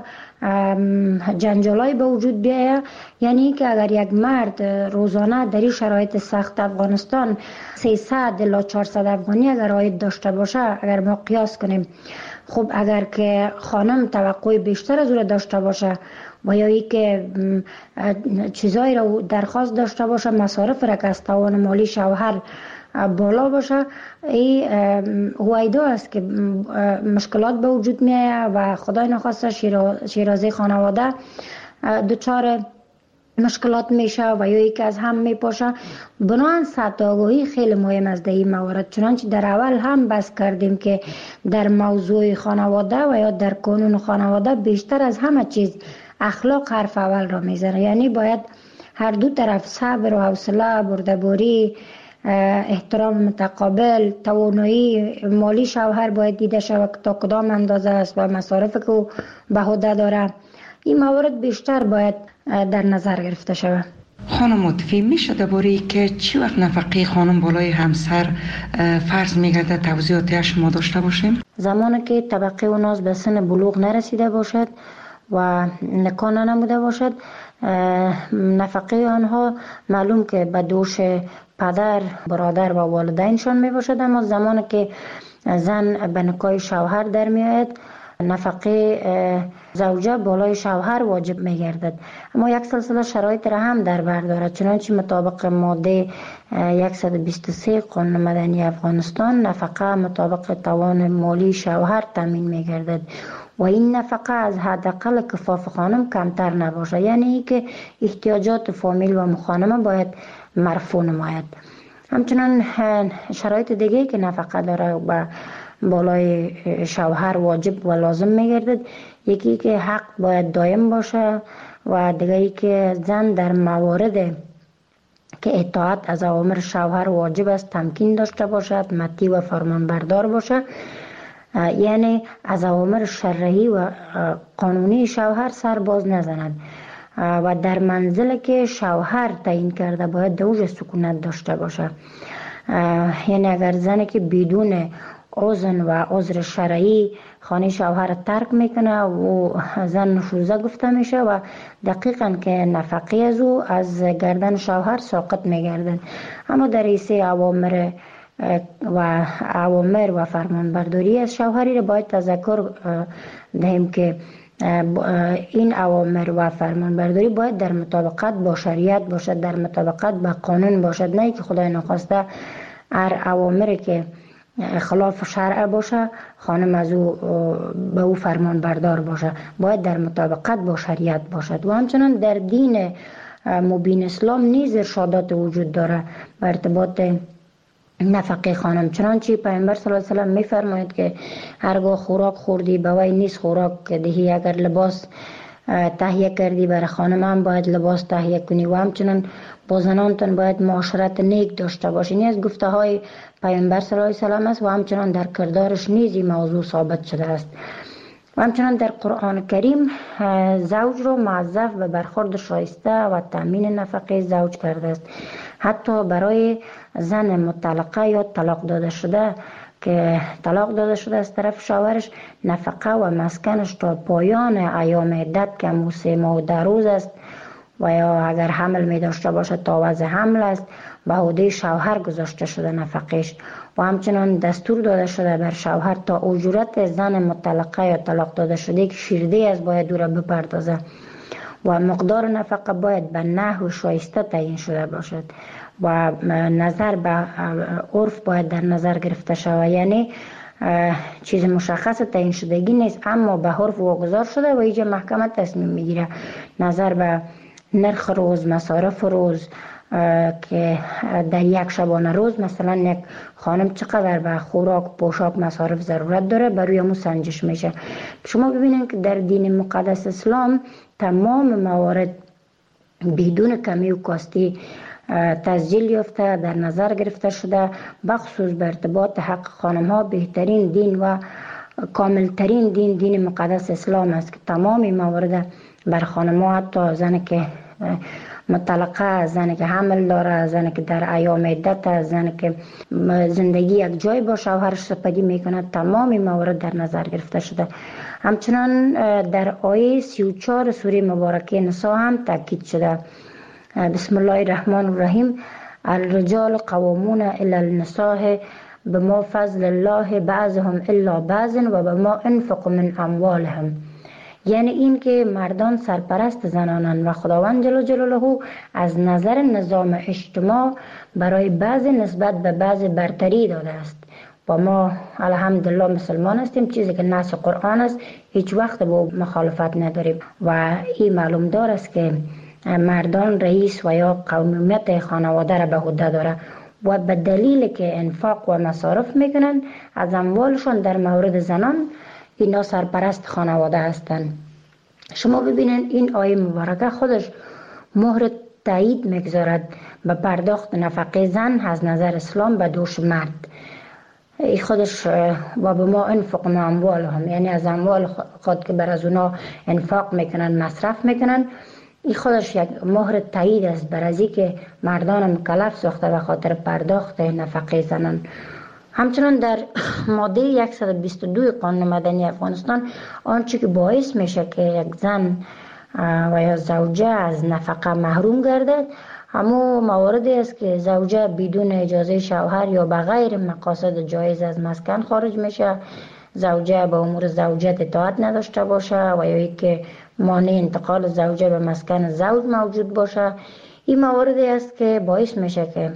جنجالای به وجود بیاید. یعنی که اگر یک مرد روزانه در این شرایط سخت افغانستان سیصد الی چهارصد افغانی اگر عاید داشته باشه، اگر ما قیاس کنیم، خب اگر که خانم توقع بیشتر از او داشته باشه و یا ای که چیزایی را درخواست داشته باشه، مصارف را که از توان مالی شوهر بالا باشه، این هویدا است که مشکلات به وجود می آید و خدای نخواسته شیرازه خانواده دچار مشکلات میشه و یا یکی از هم میپاشه. بنابراین سطح آگاهی خیلی مهم است در این موارد. چنانچه در اول هم بحث کردیم که در موضوع خانواده و یا در قانون خانواده بیشتر از همه چیز اخلاق حرف اول را میزنه. یعنی باید هر دو طرف صبر و حوصله، بردباری، احترام متقابل، توانایی مالی شوهر باید دیده شود که تا کدام اندازه است و مصارف که او به عهده داره. این موارد بیشتر باید در نظر گرفته شود. خانم متفی میشه درباره که چی وقت نفقه خانم بالای همسر فرض میگرده توضیحاتی شما داشته باشیم؟ زمانی که طبقه اوناز به سن بلوغ نرسیده باشد و نکاح نموده باشد، نفقه آنها معلوم که به دوش پدر، برادر و والدینشان می باشد، اما زمانی که زن به نکاح شوهر در می آید نفقه زوجه بالای شوهر واجب می گردد. اما یک سلسله شرایط را هم در بر دارد. چنانچه مطابق ماده صد و بیست و سه قانون مدنی افغانستان نفقه مطابق توان مالی شوهر تامین می گردد و این نفقه از حداقل کفاف خانم کمتر نباشه. یعنی که احتیاجات فامیل و مخانمه باید مرفوع نماید. همچنان شرایط دیگه که نفقه داره و بالای شوهر واجب و لازم میگردد، یکی که حق باید دائم باشه و دیگری که زن در موارد که اطاعت از اوامر شوهر واجب است تمکین داشته باشد، مطیع و فرمانبردار باشه، یعنی از اوامر شرعی و قانونی شوهر سر باز نزند و در منزل که شوهر تعیین کرده باید دوج سکونت داشته باشه. یعنی اگر زنی که بدون اذن و عذر شرعی خانه شوهر ترک میکنه و زن نشوزه گفته میشه و دقیقاً که نفقه از او از گردن شوهر ساقط میگردن. اما در ایسه اوامر و اوامر و فرمانبرداری از شوهری را باید تذکر دهیم که این اوامر و فرمانبرداری باید در مطابقت با شریعت باشد، در مطابقت با قانون باشد، نه که خدای نخواسته هر اوامری که خلاف شرع باشه خانم از او به او فرمان بردار باشه، باید در مطابقت با شریعت باشد. و همچنان در دین مبین اسلام نیز ارشادات وجود داره به ارتباط نفقه خانم. چنانچه پیامبر صلی الله علیه و سلم میفرماید که هرگاه خوراک خوردی به وی نیست خوراک دهی، اگر لباس تهیه کردی برای خانم هم باید لباس تهیه کنی و همچنان با زنانتون باید معاشرت نیک داشته باشی. این از گفته های پیامبر صلی الله علیه و سلم است و همچنان در کردارش نیز این موضوع ثابت شده است. و همچنان در قرآن کریم زوج رو موظف به برخورد شایسته و تامین نفقه زوج کرده است. حتی برای زن مطلقه یا طلاق داده شده که طلاق داده شده از طرف شوهرش، نفقه و مسکنش تا پایان ایام عدت که همون سه ماه و ده روز است و یا اگر حمل می داشته باشه تا وضع حمل است به عهده شوهر گذاشته شده نفقش. و همچنان دستور داده شده بر شوهر تا اجورت زن مطلقه یا طلاق داده شده که شیرده از باید او را بپردازه و مقدار نفقه باید به نحو شایسته تعیین شده باشد و نظر به عرف باید در نظر گرفته شود. یعنی چیز مشخص تعیین شدگی نیست، اما به عرف واگذار شده و اینجا محکمه تصمیم میگیره نظر به نرخ روز، مصارف روز که در یک شبانه روز مثلا یک خانم چقدر به خوراک، پوشاک، مصارف ضرورت داره بر روی امو سنجش میشه. شما ببینید که در دین مقدس اسلام تمام موارد بدون کمی و کاستی تسجیل یافته در نظر گرفته شده، بخصوص به ارتباط حق خانم ها بهترین دین و کاملترین دین دین مقدس اسلام است که تمام موارد بر خانم ها، حتی زنی که مطلقه، زنی که حمل داره، زنی که در ایام عدت، زنی که زندگی یک جای با شوهرش سپری میکنه، تمام موارد در نظر گرفته شده. همچنان در آیه سی و چهار سوره مبارکه نساء هم تاکید شده. بسم الله الرحمن الرحیم: الرجال قوامون علی النساء بما فضل الله بعضهم الا بعض و بما انفقوا من اموالهم. یعنی این که مردان سرپرست زنانند و خداوند جل جلاله از نظر نظام اجتماع برای بعض نسبت به بعض برتری داده است و ما الحمدلله مسلمان هستیم، چیزی که نص قرآن است هیچ وقت با مخالفت نداریم و این معلوم دار است که مردان رئیس و یا قومیت خانواده را به عهده داره و به دلیل که انفاق و مصارف میکنن از اموالشون در مورد زنان اینا سرپرست خانواده هستند. شما ببینید این آیه مبارکه خودش مهر تایید میگذارد به پرداخت نفقه زن از نظر اسلام به دوش مرد. این خودش و به ما انفق ما اموال هم، یعنی از اموال خود که بر از اونا انفاق میکنن، مصرف میکنن، این خودش یک مهر تایید است بر از که مردان مکلف ساخته به خاطر پرداخت نفقه زنان. همچنان در ماده صد و بیست و دو قانون مدنی افغانستان آنچه که باعث میشه که یک زن و یا زوجه از نفقه محروم گردد همو مواردی است که زوجه بدون اجازه شوهر یا بغیر مقاصد جایز از مسکن خارج میشه، زوجه به امور زوجت اطاعت نداشته باشه و یا ای که مانع انتقال زوجه به مسکن زوج موجود باشه. این مواردی است که باعث میشه که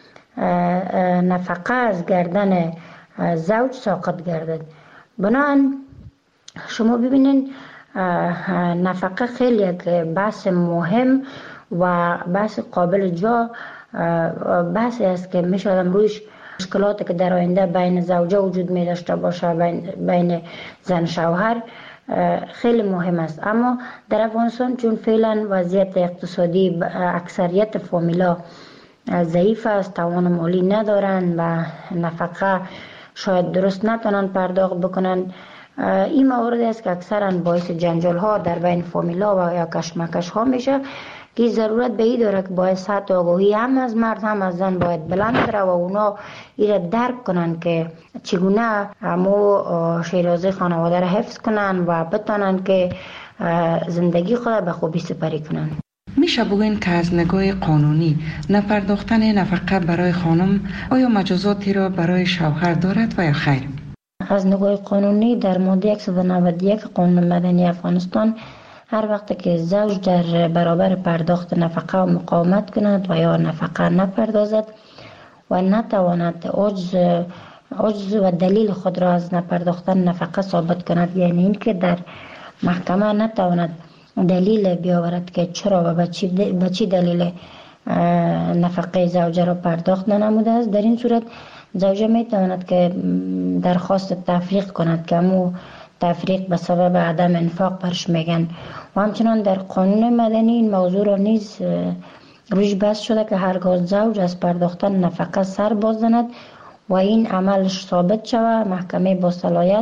نفقه از گردن زوج ساقط گردد. بنابراین شما ببینید نفقه خیلی یک بحث مهم و بحث قابل جا بحثی است که میشه آدم رویش مشکلاتی که در آینده بین زوجه وجود می داشته باشه، بین, بین زن شوهر خیلی مهم است. اما در افغانستان چون فعلا وضعیت اقتصادی اکثریت فامیلا ضعیف است، توان مالی ندارن و نفقه شاید درست نتونن پرداخت بکنن، این موارد است که اکثرا باعث جنجال ها در بین فامیلا و یا کشمکش ها میشه که ضرورت به این داره که باید سطح آگاهی هم از مرد هم از زن باید بلند بره و اونا ایره درک کنن که چگونه همو شیرازه خانواده را حفظ کنن و بتونن که زندگی خود به خوبی سپری کنن. میشه بگوین که از نگاه قانونی نپرداختن نفقه برای خانم آیا مجازاتی را برای شوهر دارد و یا خیر؟ از نگاه قانونی در ماده صد و نود و یک قانون مدنی افغانستان هر وقت که زوج در برابر پرداخت نفقه و مقاومت کند و یا نفقه نپردازد و نتواند عجز عجز و دلیل خود را از نپرداختن نفقه ثابت کند، یعنی اینکه در محکمه نتواند دلیل بیاورد که چرا و به چی دلیل نفقه زوجه را پرداخت ننموده است، در این صورت زوجه می تواند که درخواست تفریق کند که همو تفریق به سبب عدم انفاق برش میگن. و همچنان در قانون مدنی این موضوع را نیز روش بحث شده که هرگاه زوج از پرداختن نفقه سر باز زند و این عملش ثابت شود، محکمه با صلاحیت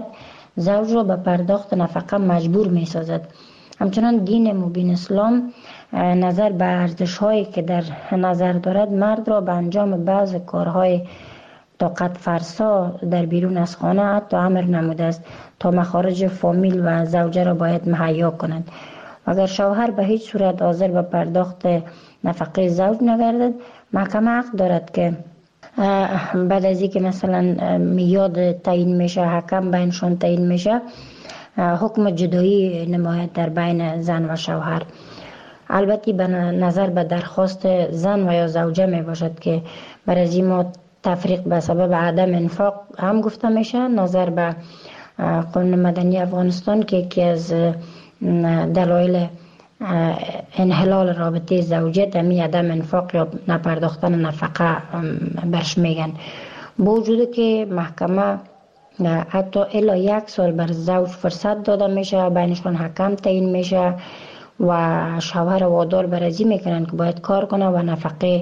زوج را به پرداخت نفقه مجبور می سازد. همچنان دین مبین اسلام نظر به ارزش هایی که در نظر دارد مرد را به انجام بعض کارهای طاقت فرسا در بیرون از خانه حتی امر نموده است تا مخارج فامیل و زوجه را باید مهیا کند. اگر شوهر به هیچ صورت حاضر به پرداخت نفقه زوج نگردد، محکمه حق دارد که بعد از اینکه مثلا میاد تعیین میشه، حکم بینشان تعیین میشه، حکم جدایی نماید در بین زن و شوهر. البته به نظر به درخواست زن و یا زوجه می باشد که برای از این ما تفریق به سبب عدم انفاق هم گفته میشه. نظر به قانون مدنی افغانستان که یکی از دلایل انحلال رابطه زوجیت همی عدم انفاق یا نپرداختن نفقه برش میگن. با وجود که محکمه حتی الی یک سال بر زوج فرصت داده میشه، بینشان حکم تعیین میشه و شوهر وادار برازی میکنن که باید کار کنه و نفقه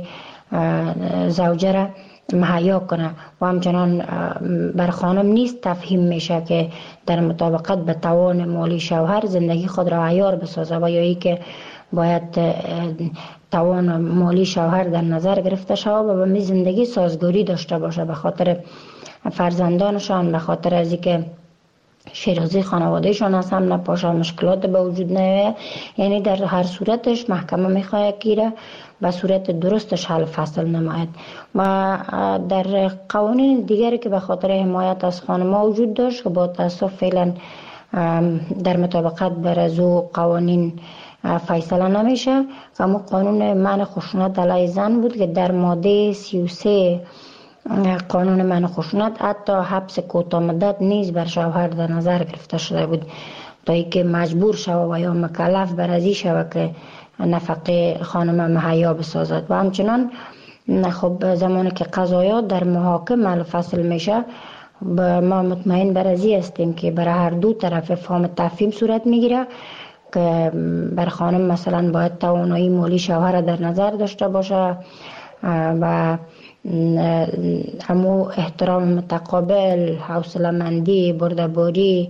زوجه را مهیا کنه و همچنان بر خانم نیست تفهیم میشه که در مطابقت به توان مالی شوهر زندگی خود را عیار بسازه و یا ای که باید توان مالی شوهر در نظر گرفته شود و به می زندگی سازگاری داشته باشه به خاطر فرزندانشان، به خاطر از اینکه شیرازی خانوادهشان از هم نپاشه، مشکلات به وجود نیاید. یعنی در هر صورتش محکمه میخواهد که به صورت درستش حل فصل نماید. و در قوانین دیگری که به خاطر حمایت از خانم‌ها وجود داشت که با تاسف فعلا در مطابقت بر از او قوانین فیصله نمیشه، اما قانون منع خشونت علیه زن بود که در ماده سی و سه قانون منع خشونت حتی حبس کوتاه مدت نیز بر شوهر در نظر گرفته شده بود تا اینکه مجبور شود و یا مکلف بر ازی شود که نفقه خانم مهیا بسازد. و همچنان خب زمانی که قضایات در محاکم حل فصل میشه، ما مطمئن بر ازی هستیم که برای هر دو طرف فهم تفهیم صورت میگیره که بر خانم مثلا باید توانایی مالی شوهر در نظر داشته باشه و همو احترام متقابل، حوصله مندی، بردباری،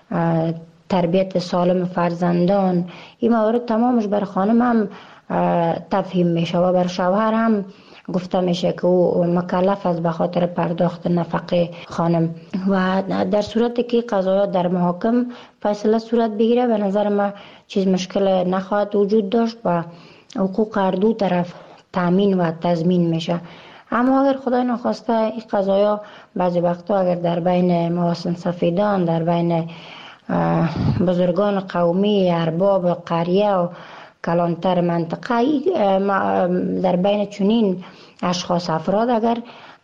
تربیت سالم فرزندان، این موارد تمامش بر خانم هم تفهیم میشه و بر شوهر هم گفته میشه که او مکلف است به خاطر پرداخت نفقه خانم. و در صورتی که قضایا در محاکم فیصله صورت بگیره به نظر ما چیز مشکل نخواهد وجود داشت و حقوق هر دو طرف تامین و تضمین میشه. اما اگر خدای نخواسته این قضایا بعضی وقتا اگر در بین محاسن سفیدان، در بین بزرگان قومی، ارباب قریه و کلانتر منطقه، در بین چنین اشخاص افراد اگر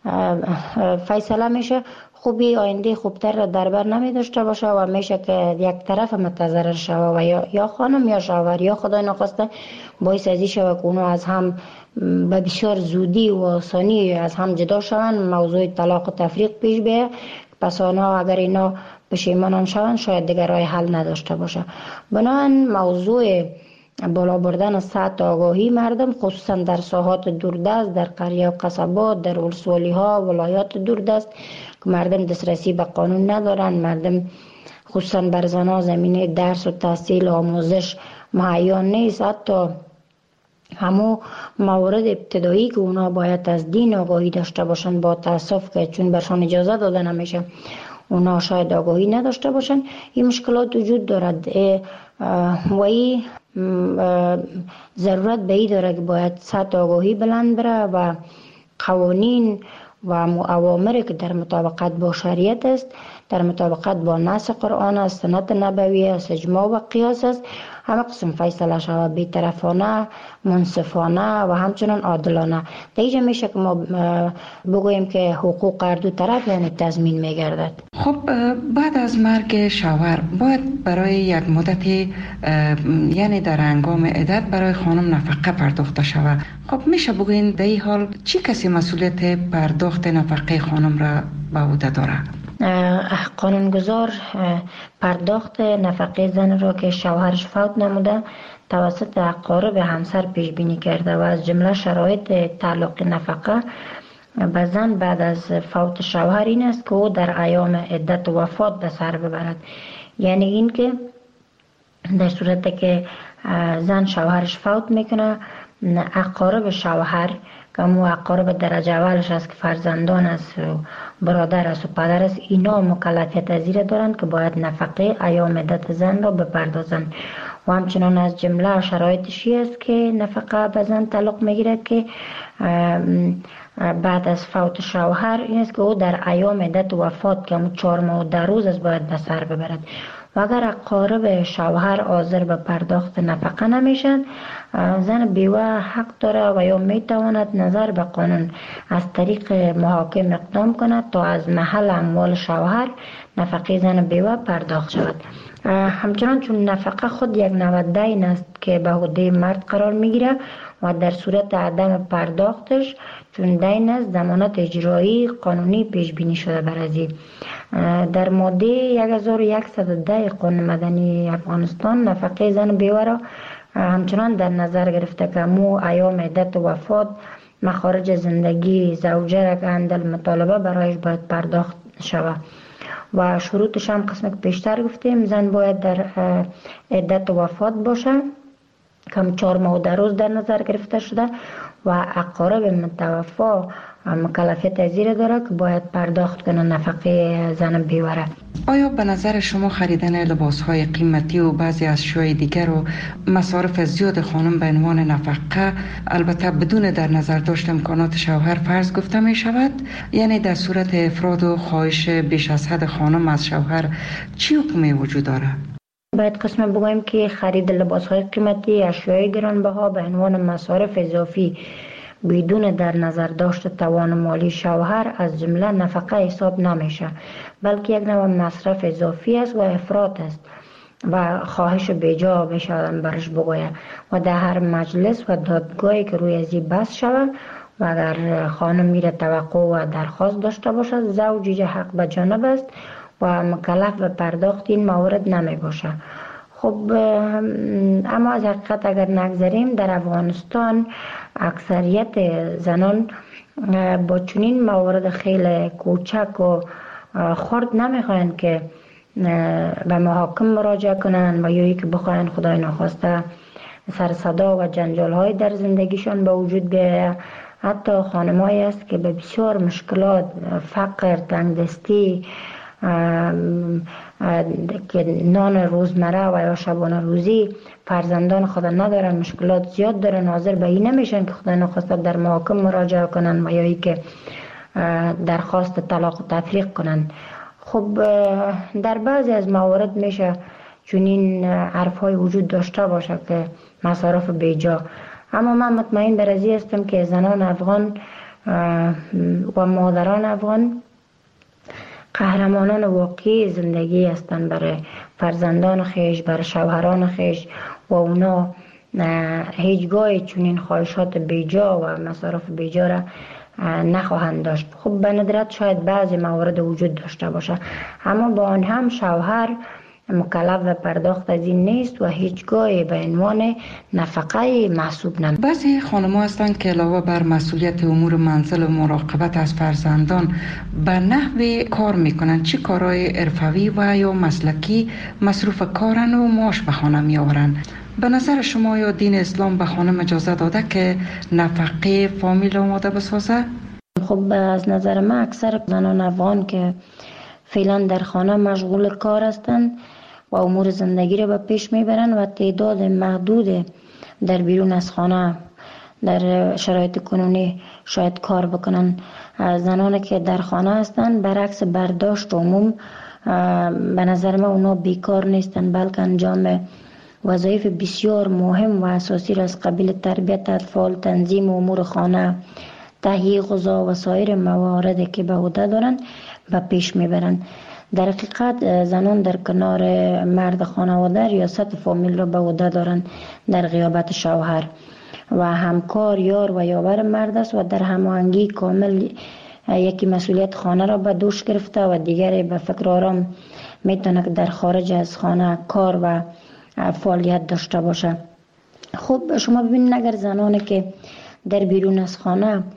فیصله میشه، خوبی آینده خوبتر را در بر نمی داشته باشه و میشه که یک طرف متضرر شوه و یا, یا خانم یا شوهر یا خدای نخواسته باعث ازی شوه که اونو از هم به بسیار زودی و آسانی از هم جدا شوند، موضوع طلاق و تفریق پیش بیه. پس آنها اگر اینا پشیمان شوند شاید دیگر راه حل نداشته باشه. بنابراین موضوع بالا بردن سطح آگاهی مردم خصوصا در ساحات دوردست، در قریه و قصبات، در ولسوالی ها، ولایات دوردست که مردم دسترسی به قانون ندارن، مردم خصوصا بر زنها زمینه درس و تحصیل و آموزش مهیا نیست. حتی همو موارد ابتدایی که اونا باید از دین آگاهی داشته باشن، با تاسف که چون برشان اجازه داده نمیشه اونا شاید آگاهی نداشته باشن، این مشکلات وجود دارد و این ضرورت به این داره که باید سطح آگاهی بلند بره و قوانین و اوامری که در مطابقت با شریعت است، در مطابقت با نص قرآن است، سنت نبوی است، اجماع و قیاس است، همه قسم فیصله شود بی‌طرفانه، منصفانه و همچنان عادلانه. دیگه میشه که ما بگوییم که حقوق هر دو طرف یعنی تضمین میگردد. خب بعد از مرگ شوهر باید برای یک مدت یعنی در هنگام عدت برای خانم نفقه پرداخته شود. خب میشه بگوییم در این حال چی کسی مسئولیت پرداخت نفقه خانم را به عهده داره؟ قانونگذار پرداخت نفقه زن را که شوهرش فوت نموده توسط اقارب همسر پیش بینی کرده و از جمله شرایط تعلق نفقه به زن بعد از فوت شوهر این است که او در ایام عدت وفات به سر ببرد. یعنی این که در صورت که زن شوهرش فوت میکنه، اقارب شوهر که مو اقارب درجه اولش است که فرزندان است و برادر است و پدر است، اینا مکلفیت از زیر دارند که باید نفقه ایام عدت زن را بپردازند. و همچنان از جمله شرایطشی است که نفقه به زن تعلق میگیرد که بعد از فوت شوهر این است که او در ایام عدت وفات که همون چهار ماه و ده روز است باید به سر ببرد. و اگر اقارب شوهر حاضر به پرداخت نفقه نمیشن، زن بیوه حق داره و یا میتواند نظر به قانون از طریق محاکم اقدام کند تا از محل اموال شوهر نفقه زن بیوه پرداخت شود. همچنان چون نفقه خود یک نوع دین است که به عهده مرد قرار میگیره و در صورت عدم پرداختش چون دین است ضمانت اجرایی قانونی پیش بینی شده بر ازی. در ماده هزار و صد و ده قانون مدنی افغانستان نفقه زن بیوه را همچنان در نظر گرفته که مو ایام عدت وفات مخارج زندگی زوجه را که اندل مطالبه برایش باید پرداخت شود و شروطش هم قسم که پیشتر گفتیم زن باید در عدت وفات باشه کم چهار ماه و ده روز در نظر گرفته شده و اقارب متوفا مکلفیت از زیر داره که باید پرداخت کنه نفقه زن بیوه. آیا به نظر شما خریدن لباس‌های قیمتی و بعضی اشیاء دیگر و مصارف زیاد خانم به عنوان نفقه البته بدون در نظر داشت امکانات شوهر فرض گفته می شود؟ یعنی در صورت افراد و خواهش بیش از حد خانم از شوهر چی حکمی وجود داره؟ باید قسم بگویم که خرید لباس‌های قیمتی، اشیاء گرانبها به عنوان مصارف اضافی بدون در نظر داشت توان مالی شوهر از جمله نفقه حساب نمیشه، بلکه یک نوع مصرف اضافی است و افراط است و خواهش بیجا بشه برش بگویه و در هر مجلس و دادگاهی که روی ازی بحث شود و اگر خانم میره توقع و درخواست داشته باشد زوج حق به جانب است و مکلف به پرداخت این موارد نمی باشه. خب اما از حقیقت اگر نگذاریم در افغانستان اکثریت زنان با چنین موارد خیلی کوچک و خرد نمیخواین که به محاکم مراجعه کنن و یا که بخواین خدای ناخواسته سر صدا و جنجال های در زندگیشان به وجود بیاید. حتی خانمایی است که به بسیار مشکلات، فقر، تنگدستی که نان روزمره و یا شبانه روزی فرزندان خود ندارن، مشکلات زیاد دارن، حاضر به این نمیشن که خدا نخواسته در محاکم مراجعه کنن و یا ای که درخواست طلاق و تفریق کنن. خب در بعضی از موارد میشه چنین حرف های وجود داشته باشه که مصارف بیجا، اما من مطمئن بر ازی هستم که زنان افغان و مادران افغان قهرمانان واقعی زندگی هستند برای فرزندان خیش، برای شوهران خیش و اونا هیچگاه چنین خواهشات بیجا و مصارف بیجا را نخواهند داشت. خب به ندرت شاید بعضی موارد وجود داشته باشه، اما با آن هم شوهر مکلف و پرداخت از این نیست و هیچگاه به عنوان نفقه محسوب نمی. بعضی خانم‌ها هستند که علاوه بر مسئولیت امور منزل و مراقبت از فرزندان به نحو کار میکنن. چه کارهای حرفه‌ای و یا مسلکی مصروف کارن و معاش به خانه میآورن؟ به نظر شما یا دین اسلام به خانم اجازه داده که نفقه فامیل آماده بسازه؟ خب از نظر من اکثر زنان افغان که فعلا در خانه مشغول کار هستند و امور زندگی را به پیش میبرند و تعداد محدود در بیرون از خانه در شرایط کنونی شاید کار بکنن. زنانی که در خانه هستند برعکس برداشت عموم به نظر من اونا بیکار نیستند، بلکه انجام وظایف بسیار مهم و اساسی را از قبیل تربیت اطفال، تنظیم امور خانه، تهیه غذا و سایر مواردی که به عهده دارند به پیش میبرند. در حقیقت زنان در کنار مرد خانواده ریاست فامیل را به عهده دارند در غیابت شوهر و همکار، یار و یاور مرد است و در هماهنگی کامل یکی مسئولیت خانه را به دوش گرفته و دیگری به فکر آرام میتونه که در خارج از خانه کار و فعالیت داشته باشه. خب شما ببینید اگر زنانی که در بیرون از خانه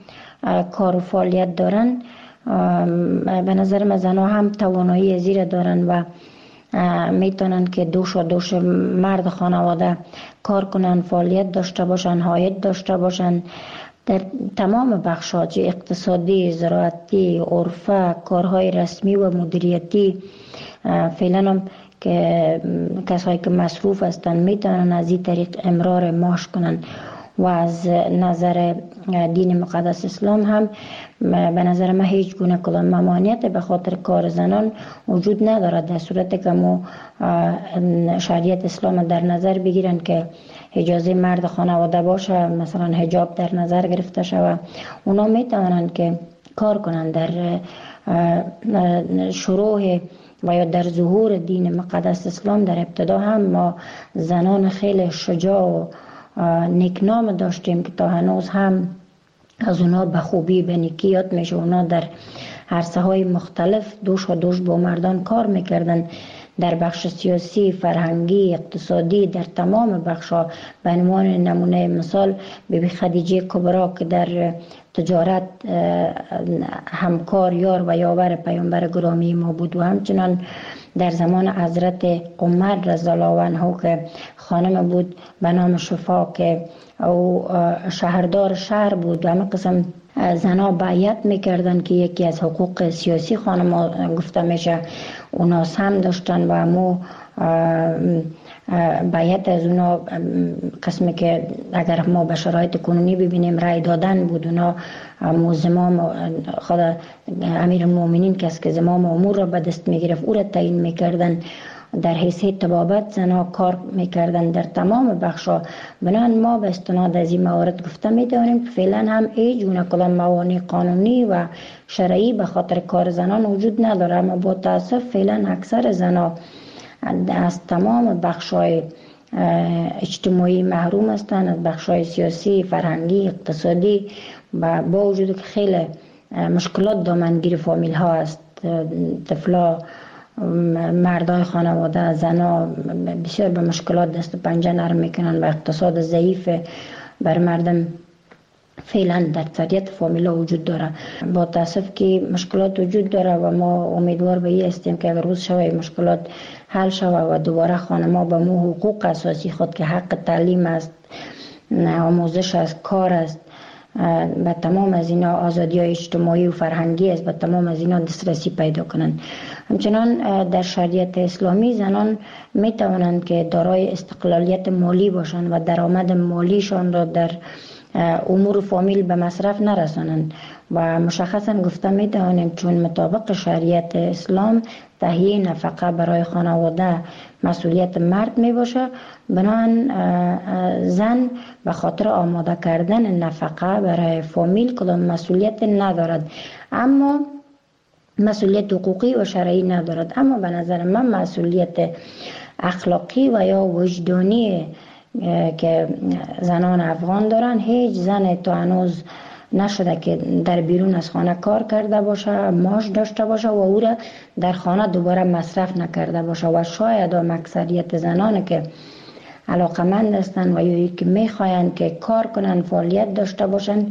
کار و فعالیت دارن، به نظر من زنها هم توانایی زیر دارن و میتونن که دوش و دوش مرد خانواده کار کنن، فعالیت داشته باشن، عاید داشته باشن در تمام بخشات اقتصادی، زراعتی، عرفه، کارهای رسمی و مدیریتی. فعلا هم که کسایی که مصروف هستن میتونن از این طریق امرار معاش کنن و از نظر دین مقدس اسلام هم به نظر من هیچ گونه کدام ممانعت به خاطر کار زنان وجود ندارد، در صورتی که ما شریعت اسلام در نظر بگیرن که اجازه مرد خانواده باشه، مثلا حجاب در نظر گرفته شود، اونا میتونن که کار کنن. در شروع و یا در ظهور دین مقدس اسلام در ابتدا هم ما زنان خیلی شجاع و نیکنام داشتیم که تا هنوز هم از اونا به خوبی به نیکی یاد میشه. اونا در عرصه های مختلف دوش و دوش با مردان کار میکردن، در بخش سیاسی، فرهنگی، اقتصادی، در تمام بخشا. به عنوان نمونه مثال بیبی خدیجه کبرا که در تجارت همکار، یار و یاور پیامبر گرامی ما بود، و همچنان در زمان حضرت عمر رضی الله عنه که خانم بود به نام شفا که او شهردار شهر بود، و همه قسم زنها بیعت میکردن که یکی از حقوق سیاسی خانم گفته میشه اونا هم داشتن، و همو بیعت از اونا قسمی که اگر ما به شرایط کنونی ببینیم رای دادن بود. اونا زمام خود امیر المؤمنین کس که زمام امور را به دست میگرفت او را تعیین میکردن، در حیثیت طبابت زنها کار میکردن در تمام بخشا. بنان ما به استناد از این موارد گفته میتونیم که فعلا هم هیچ گونه کدام موانع قانونی و شرعی به خاطر کار زنان وجود نداره، اما با تاسف فعلا اکثر زنها از تمام بخشای اجتماعی محروم هستند، از بخشای سیاسی، فرهنگی، اقتصادی، و با وجود که خیلی مشکلات دامنگیر فامیل ها است، طفلا، مردای خانواده، زنا بسیار به مشکلات دست و پنجه نرم میکنن و اقتصاد ضعیف بر مردم فعلا در اکثریت فامیلا وجود داره. با تاسف که مشکلات وجود داره و ما امیدوار به این هستیم که اگر روز شوه مشکلات حل شوه و دوباره خانما به مو حقوق اساسی خود که حق تعلیم است، آموزش است، کار است، به تمام از اینا آزادی های اجتماعی و فرهنگی است، به تمام از اینا دسترسی پیدا کنند. همچنان در شریعت اسلامی زنان می توانند که دارای استقلالیت مالی باشند و درآمد مالیشان را در امور فامیل به مصرف نرسانند، و مشخصا گفته می توانیم چون مطابق شریعت اسلام تهیه نفقه برای خانواده مسئولیت مرد می باشه، بنابراین زن به خاطر آماده کردن نفقه برای فامیل کدام مسئولیت ندارد، اما مسئولیت حقوقی و شرعی ندارد. اما به نظر من مسئولیت اخلاقی و یا وجدانی که زنان افغان دارن، هیچ زن تا هنوز نشده که در بیرون از خانه کار کرده باشه، معاش داشته باشه و او را در خانه دوباره مصرف نکرده باشه. و شاید هم اکثریت زنان که علاقمند هستند و یا که میخواین که کار کنن، فعالیت داشته باشن،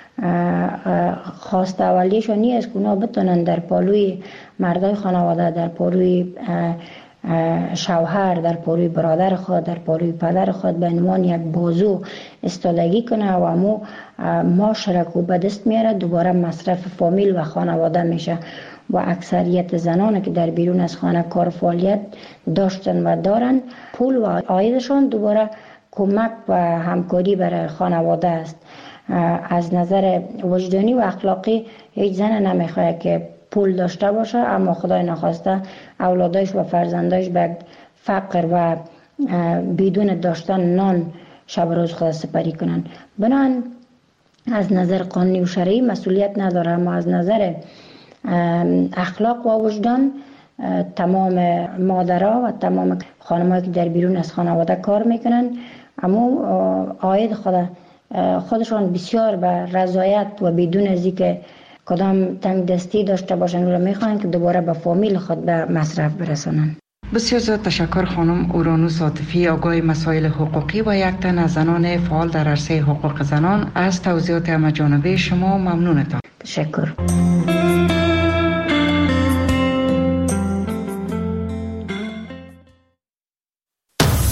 خواست اولیشون نیست که اونا بتونن در پالوی مردای خانواده، در پالوی شوهر، در پالوی برادر خود، در پالوی پدر خود به عنوان یک بازو استادگی کنه و مو معاشرت به دست میاره، دوباره مصرف فامیل و خانواده میشه. و اکثریت زنان که در بیرون از خانه کار فعالیت داشتن و دارن، پول و عایدشان دوباره کمک و همکاری برای خانواده است. از نظر وجدانی و اخلاقی هیچ زن نمیخواد که پول داشته باشه اما خدای نخواسته اولادایش و فرزندایش به فقر و بدون داشتن نان شب روز خود سپری کنن. بنان از نظر قانونی و شرعی مسئولیت نداره، اما از نظر اخلاق و وجدان تمام مادرها و تمام خانمایی که در بیرون از خانواده کار میکنن، اما عاید خود خودشان بسیار به رضایت و بدون از اینکه کدام تنگ دستی داشته باشن و میخوان که دوباره به فامیل خود به مصرف برسانن. بسیار زیاد تشکر خانم اورانوس عاطفی، آگاه مسائل حقوقی و یک تن از زنان فعال در عرصه حقوق زنان. از توضیحات همه جانبه شما ممنونتان. تشکر.